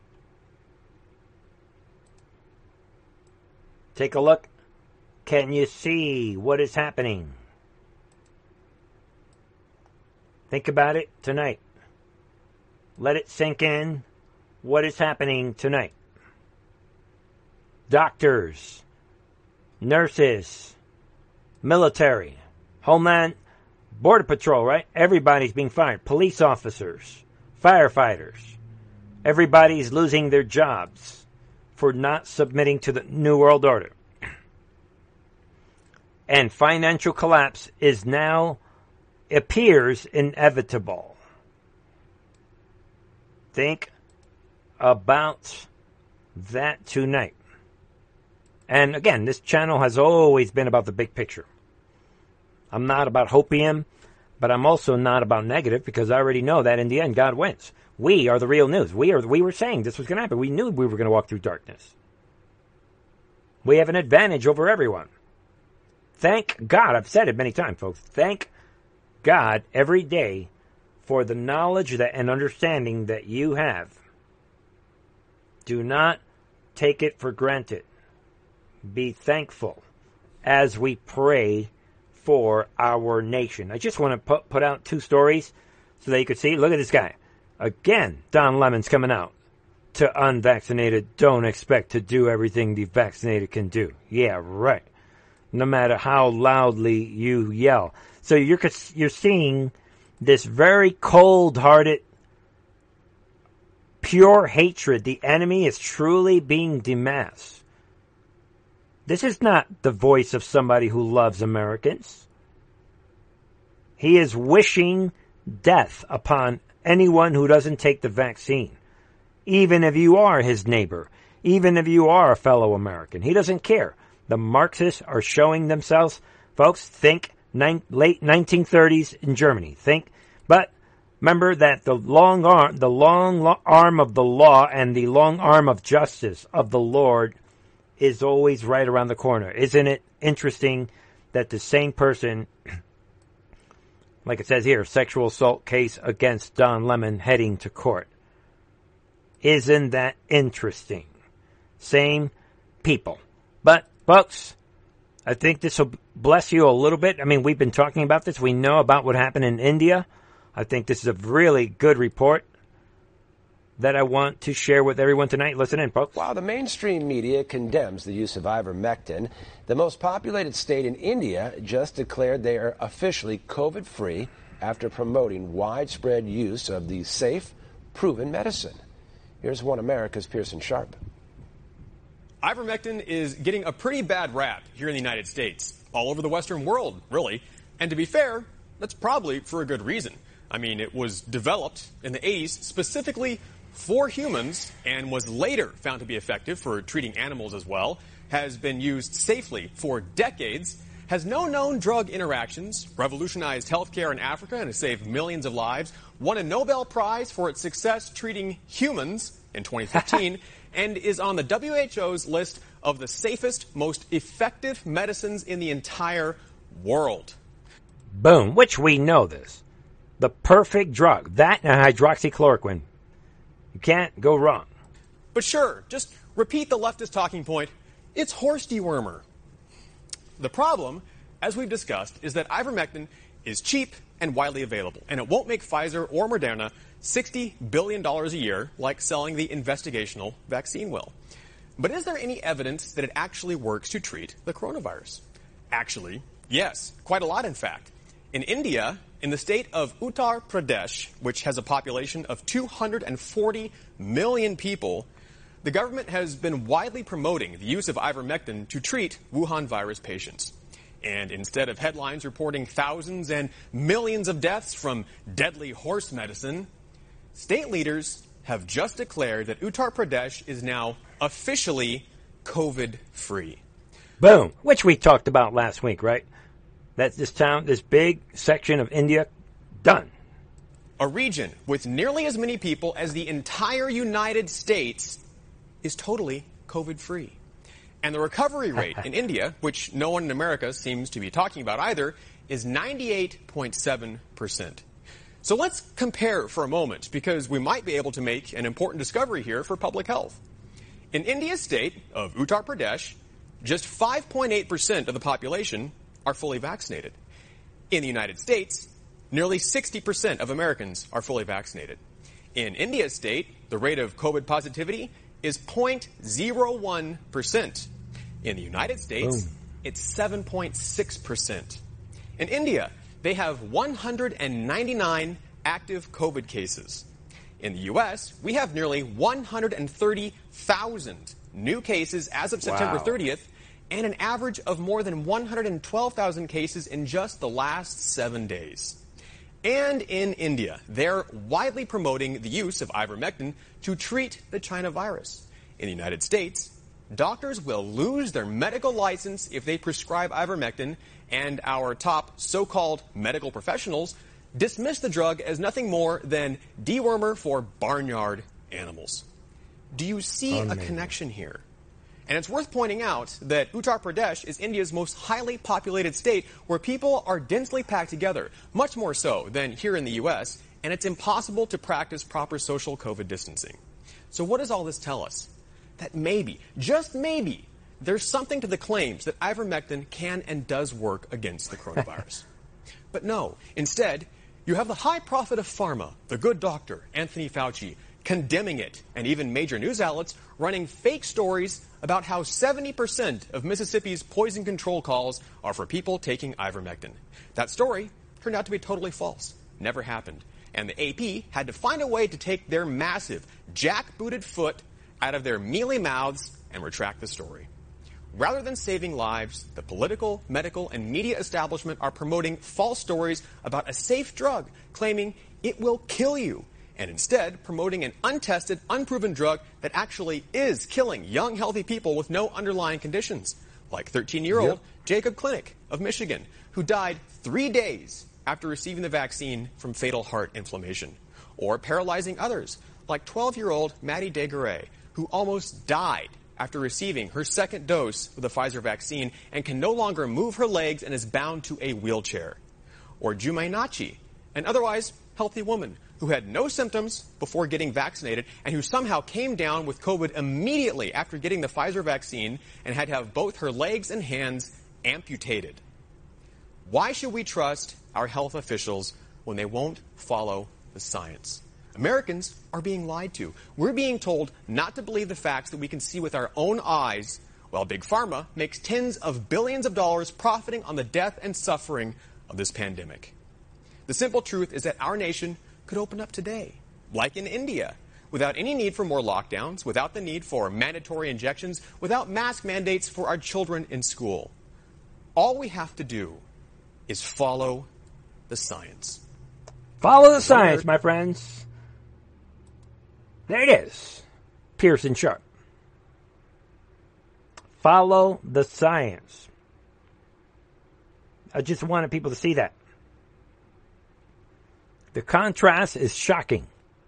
[SPEAKER 1] Take a look. Can you see what is happening? Think about it tonight. Let it sink in. What is happening tonight? Doctors, nurses, military, Homeland, Border Patrol, right? Everybody's being fired. Police officers, firefighters. Everybody's losing their jobs for not submitting to the New World Order. And financial collapse is now, appears inevitable. Think about that tonight. And again, this channel has always been about the big picture. I'm not about hopium, but I'm also not about negative, because I already know that in the end, God wins. We are the real news. We are. We were saying this was going to happen. We knew we were going to walk through darkness. We have an advantage over everyone. Thank God. I've said it many times, folks. Thank God every day for the knowledge that and understanding that you have. Do not take it for granted. Be thankful as we pray for our nation. I just want to put, put out two stories so that you could see. Look at this guy. Again, Don Lemon's coming out. To unvaccinated, don't expect to do everything the vaccinated can do. Yeah, right. No matter how loudly you yell. So you're you're seeing this very cold-hearted, pure hatred. The enemy is truly being demasked. This is not the voice of somebody who loves Americans. He is wishing death upon anyone who doesn't take the vaccine. Even if you are his neighbor. even if you are a fellow American. He doesn't care. The Marxists are showing themselves. Folks, think nine, late nineteen thirties in Germany. Think, but remember that the long arm, the long lo- arm of the law and the long arm of justice of the Lord is always right around the corner. Isn't it interesting that the same person, like it says here, sexual assault case against Don Lemon heading to court? Isn't that interesting? Same people. But, folks, I think this will bless you a little bit. I mean, we've been talking about this. We know about what happened in India. I think this is a really good report that I want to share with everyone tonight. Listen in, folks.
[SPEAKER 10] While the mainstream media condemns the use of ivermectin, the most populated state in India just declared they are officially COVID-free after promoting widespread use of the safe, proven medicine. Here's One America's Pearson Sharp.
[SPEAKER 11] Ivermectin is getting a pretty bad rap here in the United States, all over the Western world, really. And to be fair, that's probably for a good reason. I mean, it was developed in the eighties specifically for humans and was later found to be effective for treating animals as well, has been used safely for decades, has no known drug interactions, revolutionized healthcare in Africa and has saved millions of lives, won a Nobel Prize for its success treating humans in twenty fifteen, and is on the W H O's list of the safest, most effective medicines in the entire world.
[SPEAKER 1] Boom, which we know this. The perfect drug. That and hydroxychloroquine. You can't go wrong.
[SPEAKER 11] But sure, just repeat the leftist talking point. It's horse dewormer. The problem, as we've discussed, is that ivermectin is cheap and widely available, and it won't make Pfizer or Moderna sixty billion dollars a year like selling the investigational vaccine will. But is there any evidence that it actually works to treat the coronavirus? Actually, yes, quite a lot in fact. In India, in the state of Uttar Pradesh, which has a population of two hundred forty million people, the government has been widely promoting the use of ivermectin to treat Wuhan virus patients. And instead of headlines reporting thousands and millions of deaths from deadly horse medicine, state leaders have just declared that Uttar Pradesh is now officially COVID-free.
[SPEAKER 1] Boom, which we talked about last week, right? That this town, this big section of India, done.
[SPEAKER 11] A region with nearly as many people as the entire United States is totally COVID-free. And the recovery rate in India, which no one in America seems to be talking about either, is ninety-eight point seven percent. So let's compare for a moment, because we might be able to make an important discovery here for public health. In India's state of Uttar Pradesh, just five point eight percent of the population are fully vaccinated. In the United States, nearly sixty percent of Americans are fully vaccinated. In India's state, the rate of COVID positivity is zero point zero one percent. In the United States, Boom. It's seven point six percent. In India, they have one hundred ninety-nine active COVID cases. In the U S, we have nearly one hundred thirty thousand new cases as of September wow. thirtieth, and an average of more than one hundred twelve thousand cases in just the last seven days. And in India, they're widely promoting the use of ivermectin to treat the China virus. In the United States, doctors will lose their medical license if they prescribe ivermectin, and our top so-called medical professionals dismiss the drug as nothing more than dewormer for barnyard animals. Do you see Amazing. a connection here? And it's worth pointing out that Uttar Pradesh is India's most highly populated state, where people are densely packed together, much more so than here in the U S, and it's impossible to practice proper social COVID distancing. So what does all this tell us? That maybe, just maybe, there's something to the claims that ivermectin can and does work against the coronavirus. But no, instead, you have the high prophet of pharma, the good doctor, Anthony Fauci, condemning it, and even major news outlets running fake stories about how seventy percent of Mississippi's poison control calls are for people taking ivermectin. That story turned out to be totally false. Never happened. And the A P had to find a way to take their massive, jackbooted foot out of their mealy mouths and retract the story. Rather than saving lives, the political, medical, and media establishment are promoting false stories about a safe drug, claiming it will kill you and instead promoting an untested, unproven drug that actually is killing young, healthy people with no underlying conditions, like thirteen-year-old yep. Jacob Klinik of Michigan, who died three days after receiving the vaccine from fatal heart inflammation, or paralyzing others, like twelve-year-old Maddie Desgaret, who almost died after receiving her second dose of the Pfizer vaccine and can no longer move her legs and is bound to a wheelchair. Or Jumai Nachi, an otherwise healthy woman who had no symptoms before getting vaccinated and who somehow came down with COVID immediately after getting the Pfizer vaccine and had to have both her legs and hands amputated. Why should we trust our health officials when they won't follow the science? Americans are being lied to. We're being told not to believe the facts that we can see with our own eyes, while Big Pharma makes tens of billions of dollars profiting on the death and suffering of this pandemic. The simple truth is that our nation could open up today, like in India, without any need for more lockdowns, without the need for mandatory injections, without mask mandates for our children in school. All we have to do is follow the science.
[SPEAKER 1] Follow the science, my friends. There it is. Pearson Sharp. Follow the science. I just wanted people to see that. The contrast is shocking.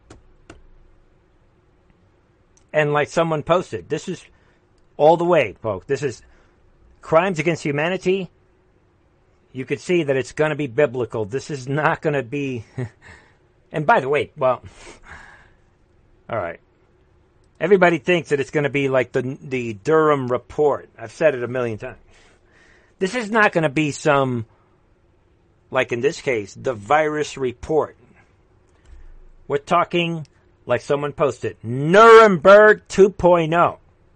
[SPEAKER 1] And like someone posted, this is all the way, folks. This is crimes against humanity. You could see that it's going to be biblical. This is not going to be... And by the way, well... All right. Everybody thinks that it's going to be like the the Durham report. I've said it a million times. This is not going to be some, like in this case, the virus report. We're talking, like someone posted, Nuremberg two point oh.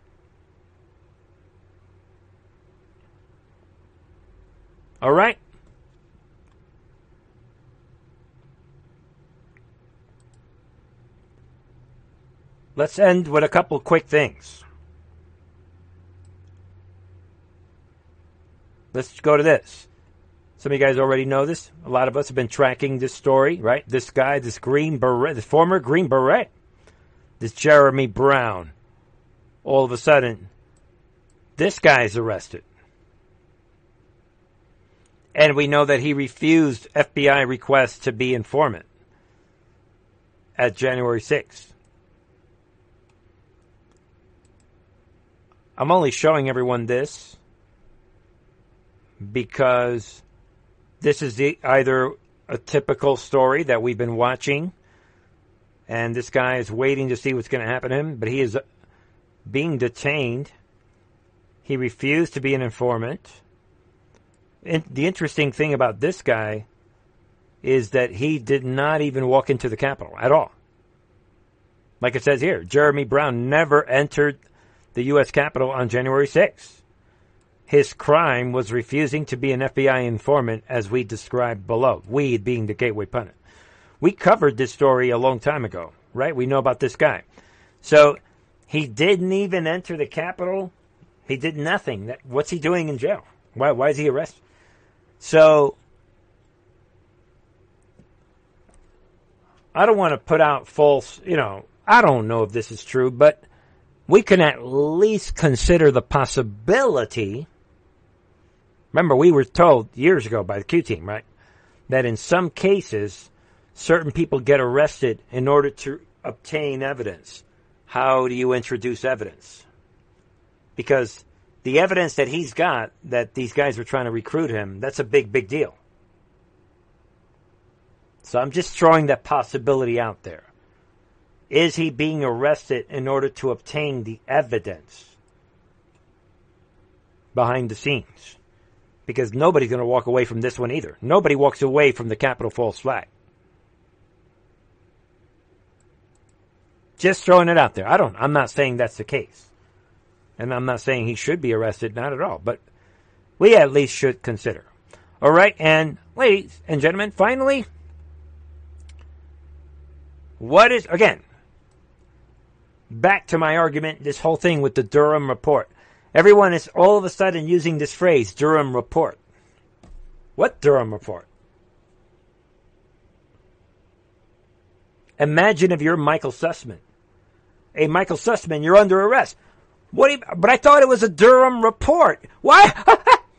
[SPEAKER 1] All right? Let's end with a couple quick things. Let's go to this. Some of you guys already know this. A lot of us have been tracking this story, right? This guy, this Green Beret, this former Green Beret, this Jeremy Brown. All of a sudden, this guy's arrested. And we know that he refused F B I requests to be informant at January sixth. I'm only showing everyone this because this is the, either a typical story that we've been watching, and this guy is waiting to see what's going to happen to him, but he is being detained. He refused to be an informant. And the interesting thing about this guy is that he did not even walk into the Capitol at all. Like it says here, Jeremy Brown never entered the U S Capitol on January sixth. His crime was refusing to be an F B I informant, as we described below. We being the Gateway Pundit. We covered this story a long time ago, right? We know about this guy. So he didn't even enter the Capitol. He did nothing. What's he doing in jail? Why, why is he arrested? So I don't want to put out false, you know, I don't know if this is true, but we can at least consider the possibility. Remember, we were told years ago by the Q team, right, that in some cases, certain people get arrested in order to obtain evidence. How do you introduce evidence? Because the evidence that he's got, that these guys are trying to recruit him, that's a big, big deal. So I'm just throwing that possibility out there. Is he being arrested in order to obtain the evidence behind the scenes? Because nobody's going to walk away from this one either. Nobody walks away from the Capitol false flag. Just throwing it out there. I don't, I'm not saying that's the case. And I'm not saying he should be arrested, not at all. But we at least should consider. All right, and ladies and gentlemen, finally, what is, again, back to my argument, this whole thing with the Durham report. Everyone is all of a sudden using this phrase, Durham report. What Durham report? Imagine if you're Michael Sussman. Hey, Michael Sussman, you're under arrest. What? Do you, but I thought it was a Durham report. What?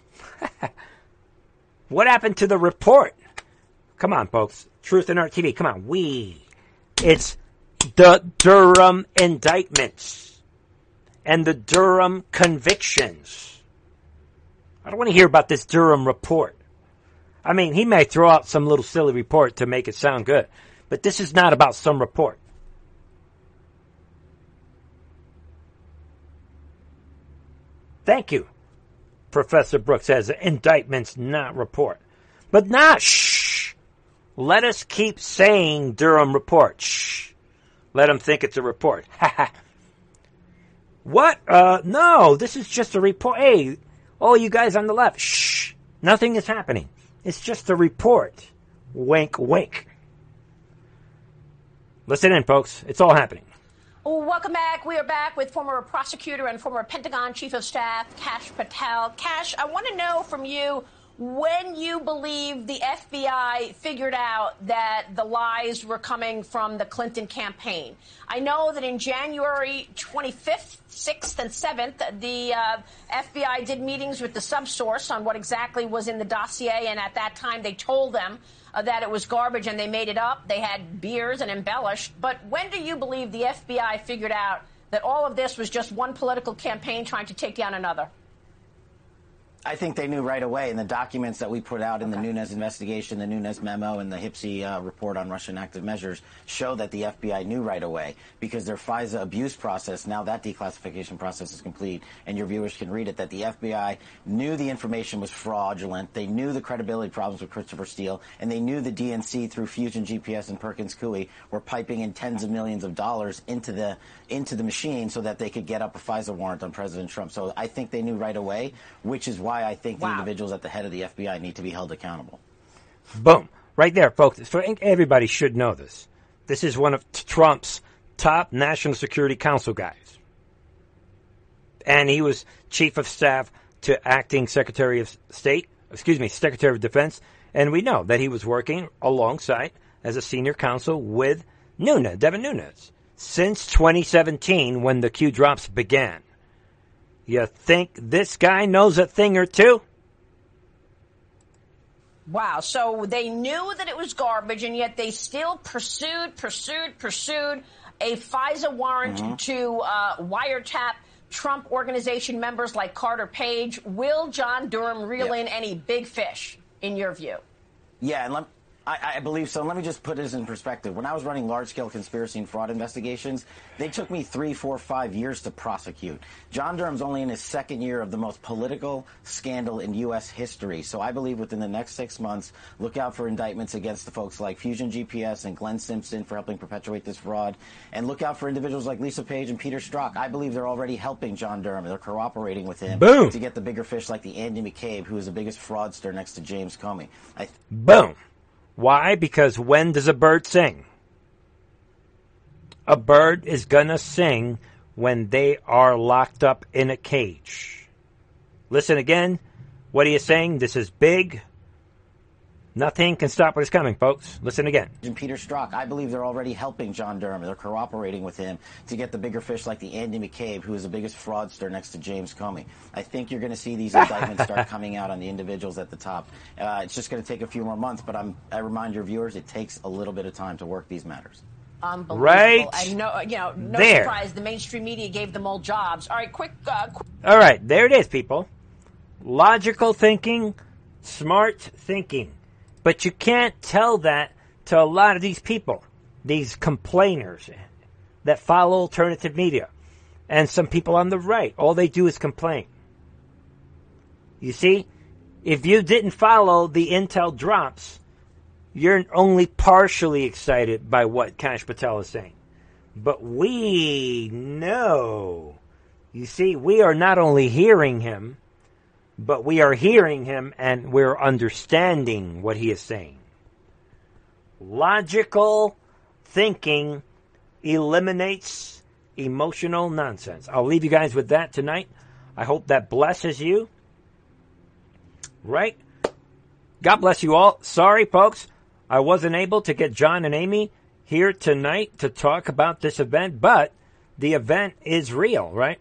[SPEAKER 1] What happened to the report? Come on, folks. Truth and Art T V. Come on. We. It's the Durham indictments and the Durham convictions. I don't want to hear about this Durham report. I mean, he may throw out some little silly report to make it sound good, but this is not about some report. Thank you, Professor Brooks says, indictments, not report. But not, shh. Let us keep saying Durham report. Shh. Let them think it's a report. What? Uh, no, this is just a report. Hey, all you guys on the left, shh. Nothing is happening. It's just a report. Wink, wink. Listen in, folks. It's all happening.
[SPEAKER 12] Welcome back. We are back with former prosecutor and former Pentagon Chief of Staff, Kash Patel. Kash, I want to know from you when you believe the F B I figured out that the lies were coming from the Clinton campaign. I know that in January twenty-fifth, sixth, and seventh, the uh, F B I did meetings with the subsource on what exactly was in the dossier, and at that time they told them Uh, that it was garbage and they made it up. They had beers and embellished. But when do you believe the F B I figured out that all of this was just one political campaign trying to take down another?
[SPEAKER 13] I think they knew right away. In the documents that we put out in okay. the Nunes investigation, the Nunes memo, and the Hipsey uh, report on Russian active measures show that the F B I knew right away because their FISA abuse process, now that declassification process is complete, and your viewers can read it, that the F B I knew the information was fraudulent. They knew the credibility problems with Christopher Steele, and they knew the D N C through Fusion G P S and Perkins Coie were piping in tens of millions of dollars into the into the machine so that they could get up a FISA warrant on President Trump. So I think they knew right away, which is why I think wow. the individuals at the head of the F B I need to be held accountable.
[SPEAKER 1] Boom. Right there, folks. So everybody should know this. This is one of Trump's top National Security Council guys. And he was Chief of Staff to Acting Secretary of State, excuse me, Secretary of Defense. And we know that he was working alongside as a senior counsel with Nunes, Devin Nunes, since twenty seventeen when the Q drops began. You think this guy knows a thing or two?
[SPEAKER 12] Wow. So they knew that it was garbage, and yet they still pursued, pursued, pursued a FISA warrant mm-hmm. to uh, wiretap Trump organization members like Carter Page. Will John Durham reel yep. in any big fish, in your view?
[SPEAKER 13] Yeah, and let I, I believe so. Let me just put this in perspective. When I was running large-scale conspiracy and fraud investigations, they took me three, four, five years to prosecute. John Durham's only in his second year of the most political scandal in U S history. So I believe within the next six months, look out for indictments against the folks like Fusion G P S and Glenn Simpson for helping perpetuate this fraud. And look out for individuals like Lisa Page and Peter Strzok. I believe they're already helping John Durham. They're cooperating with him
[SPEAKER 1] Boom.
[SPEAKER 13] to get the bigger fish like the Andy McCabe, who is the biggest fraudster next to James Comey. I th-
[SPEAKER 1] Boom. Why? Because when does a bird sing? A bird is going to sing when they are locked up in a cage. Listen again. What are you saying? This is big. Nothing can stop what is coming, folks. Listen again.
[SPEAKER 13] And Peter Strzok, I believe they're already helping John Durham. They're cooperating with him to get the bigger fish like the Andy McCabe, who is the biggest fraudster next to James Comey. I think you're going to see these indictments start coming out on the individuals at the top. Uh, it's just going to take a few more months, but I'm, I remind your viewers, it takes a little bit of time to work these matters.
[SPEAKER 12] Unbelievable.
[SPEAKER 1] Right.
[SPEAKER 12] And no, you know, no
[SPEAKER 1] there.
[SPEAKER 12] surprise, the mainstream media gave them all jobs. All right, quick. Uh, qu-
[SPEAKER 1] all right, there it is, people. Logical thinking, smart thinking. But you can't tell that to a lot of these people, these complainers that follow alternative media. And some people on the right, all they do is complain. You see, if you didn't follow the intel drops, you're only partially excited by what Kash Patel is saying. But we know. You see, we are not only hearing him, but we are hearing him and we're understanding what he is saying. Logical thinking eliminates emotional nonsense. I'll leave you guys with that tonight. I hope that blesses you. Right? God bless you all. Sorry, folks. I wasn't able to get John and Amy here tonight to talk about this event, but the event is real, right?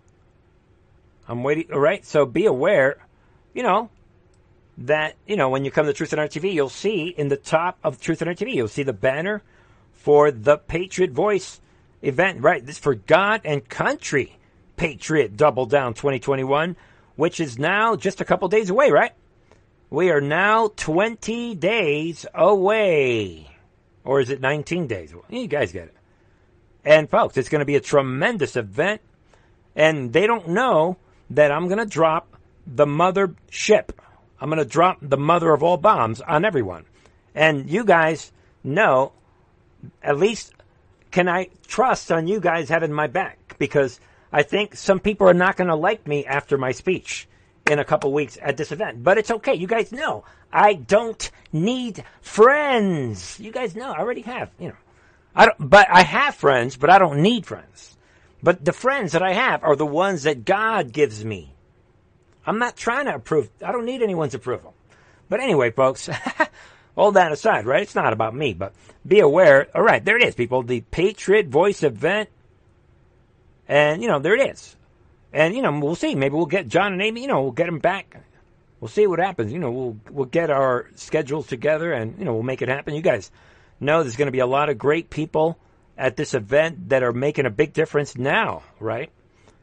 [SPEAKER 1] I'm waiting, all right? So be aware, you know, that, you know, when you come to Truth and Art T V, you'll see in the top of Truth and Art T V, you'll see the banner for the Patriot Voice event, right? This is for God and Country Patriot Double Down twenty twenty-one, which is now just a couple days away, right? We are now twenty days away. Or is it nineteen days away? You guys get it. And folks, it's going to be a tremendous event. And they don't know that I'm going to drop the mother ship. I'm going to drop the mother of all bombs on everyone. And you guys know, at least can I trust on you guys having my back? Because I think some people are not going to like me after my speech in a couple weeks at this event. But it's okay. You guys know I don't need friends. You guys know I already have, you know. I don't, but I have friends, but I don't need friends. But the friends that I have are the ones that God gives me. I'm not trying to approve. I don't need anyone's approval. But anyway, folks, all that aside, right? It's not about me, but be aware. All right, there it is, people. The Patriot Voice event. And, you know, there it is. And, you know, we'll see. Maybe we'll get John and Amy, you know, we'll get them back. We'll see what happens. You know, we'll we'll get our schedules together and, you know, we'll make it happen. You guys know there's going to be a lot of great people at this event that are making a big difference now, right?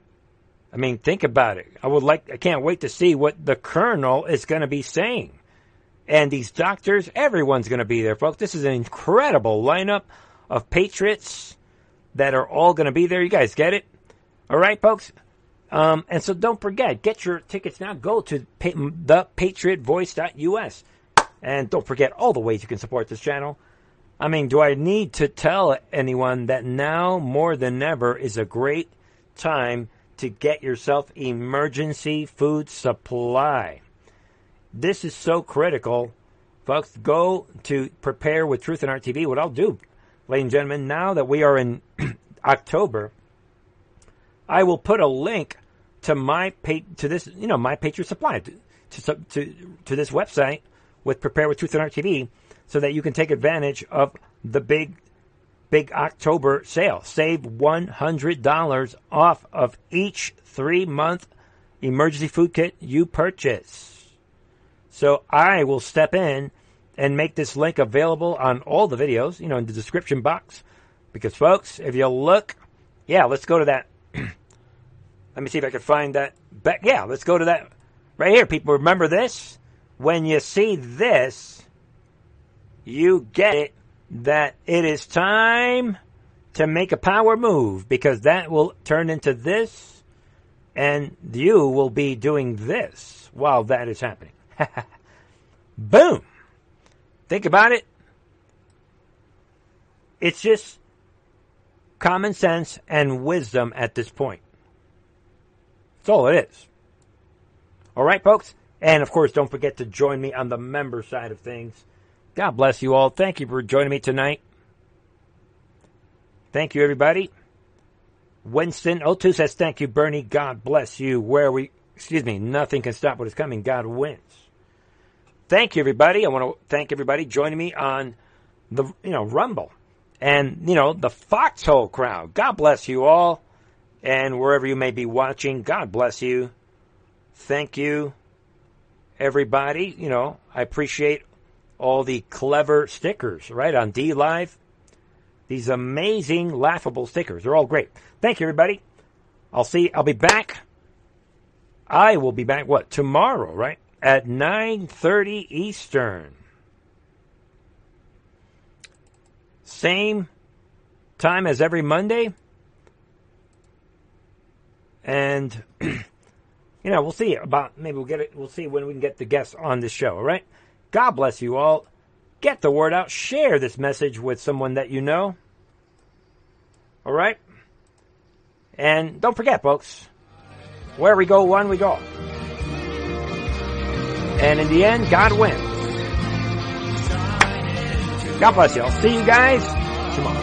[SPEAKER 1] I mean, think about it. I would like, I can't wait to see what the colonel is going to be saying. And these doctors, everyone's going to be there, folks. This is an incredible lineup of patriots that are all going to be there. You guys get it? All right, folks? Um, and so don't forget, get your tickets now. Go to the patriot voice dot U S. And don't forget all the ways you can support this channel. I mean, do I need to tell anyone that now more than ever is a great time to get yourself emergency food supply? This is so critical. Folks, go to Prepare with Truth and Art T V. What I'll do, ladies and gentlemen, now that we are in October, I will put a link to my to this, you know, my Patriot Supply to to to, to this website with Prepare with Truth and Art T V, so that you can take advantage of the big, big October sale. Save one hundred dollars off of each three-month emergency food kit you purchase. So I will step in and make this link available on all the videos, you know, in the description box. Because, folks, if you look, yeah, let's go to that. Let me see if I can find that back. Yeah, let's go to that right here. People, remember this? When you see this, you get it that it is time to make a power move, because that will turn into this, and you will be doing this while that is happening. Boom. Think about it. It's just common sense and wisdom at this point. That's all it is. All right, folks? And, of course, don't forget to join me on the member side of things. God bless you all. Thank you for joining me tonight. Thank you, everybody. Winston O two says, thank you, Bernie. God bless you. Where we, excuse me, nothing can stop what is coming. God wins. Thank you, everybody. I want to thank everybody joining me on the, you know, Rumble. And, you know, the Foxhole crowd. God bless you all. And wherever you may be watching, God bless you. Thank you, everybody. You know, I appreciate all the clever stickers, right, on D Live. These amazing, laughable stickers. They're all great. Thank you, everybody. I'll see, I'll be back. I will be back, what, tomorrow, right, at nine thirty Eastern. Same time as every Monday. And, you know, we'll see about, maybe we'll get it, we'll see when we can get the guests on this show, all right? God bless you all. Get the word out. Share this message with someone that you know. All right? And don't forget, folks, where we go, one we go. And in the end, God wins. God bless you all. See you guys tomorrow.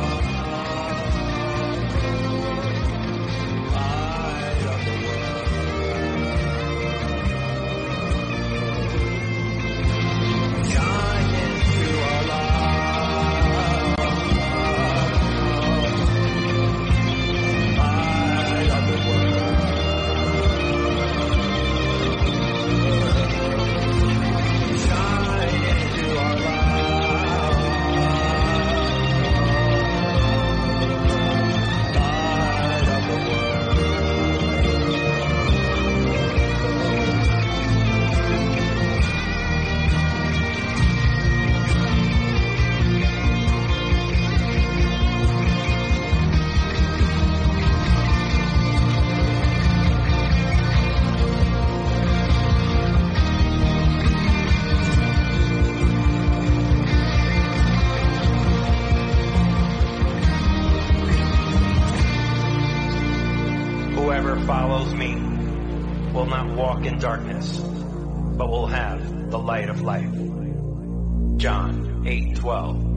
[SPEAKER 14] Whoever follows me will not walk in darkness, but will have the light of life. John eight twelve.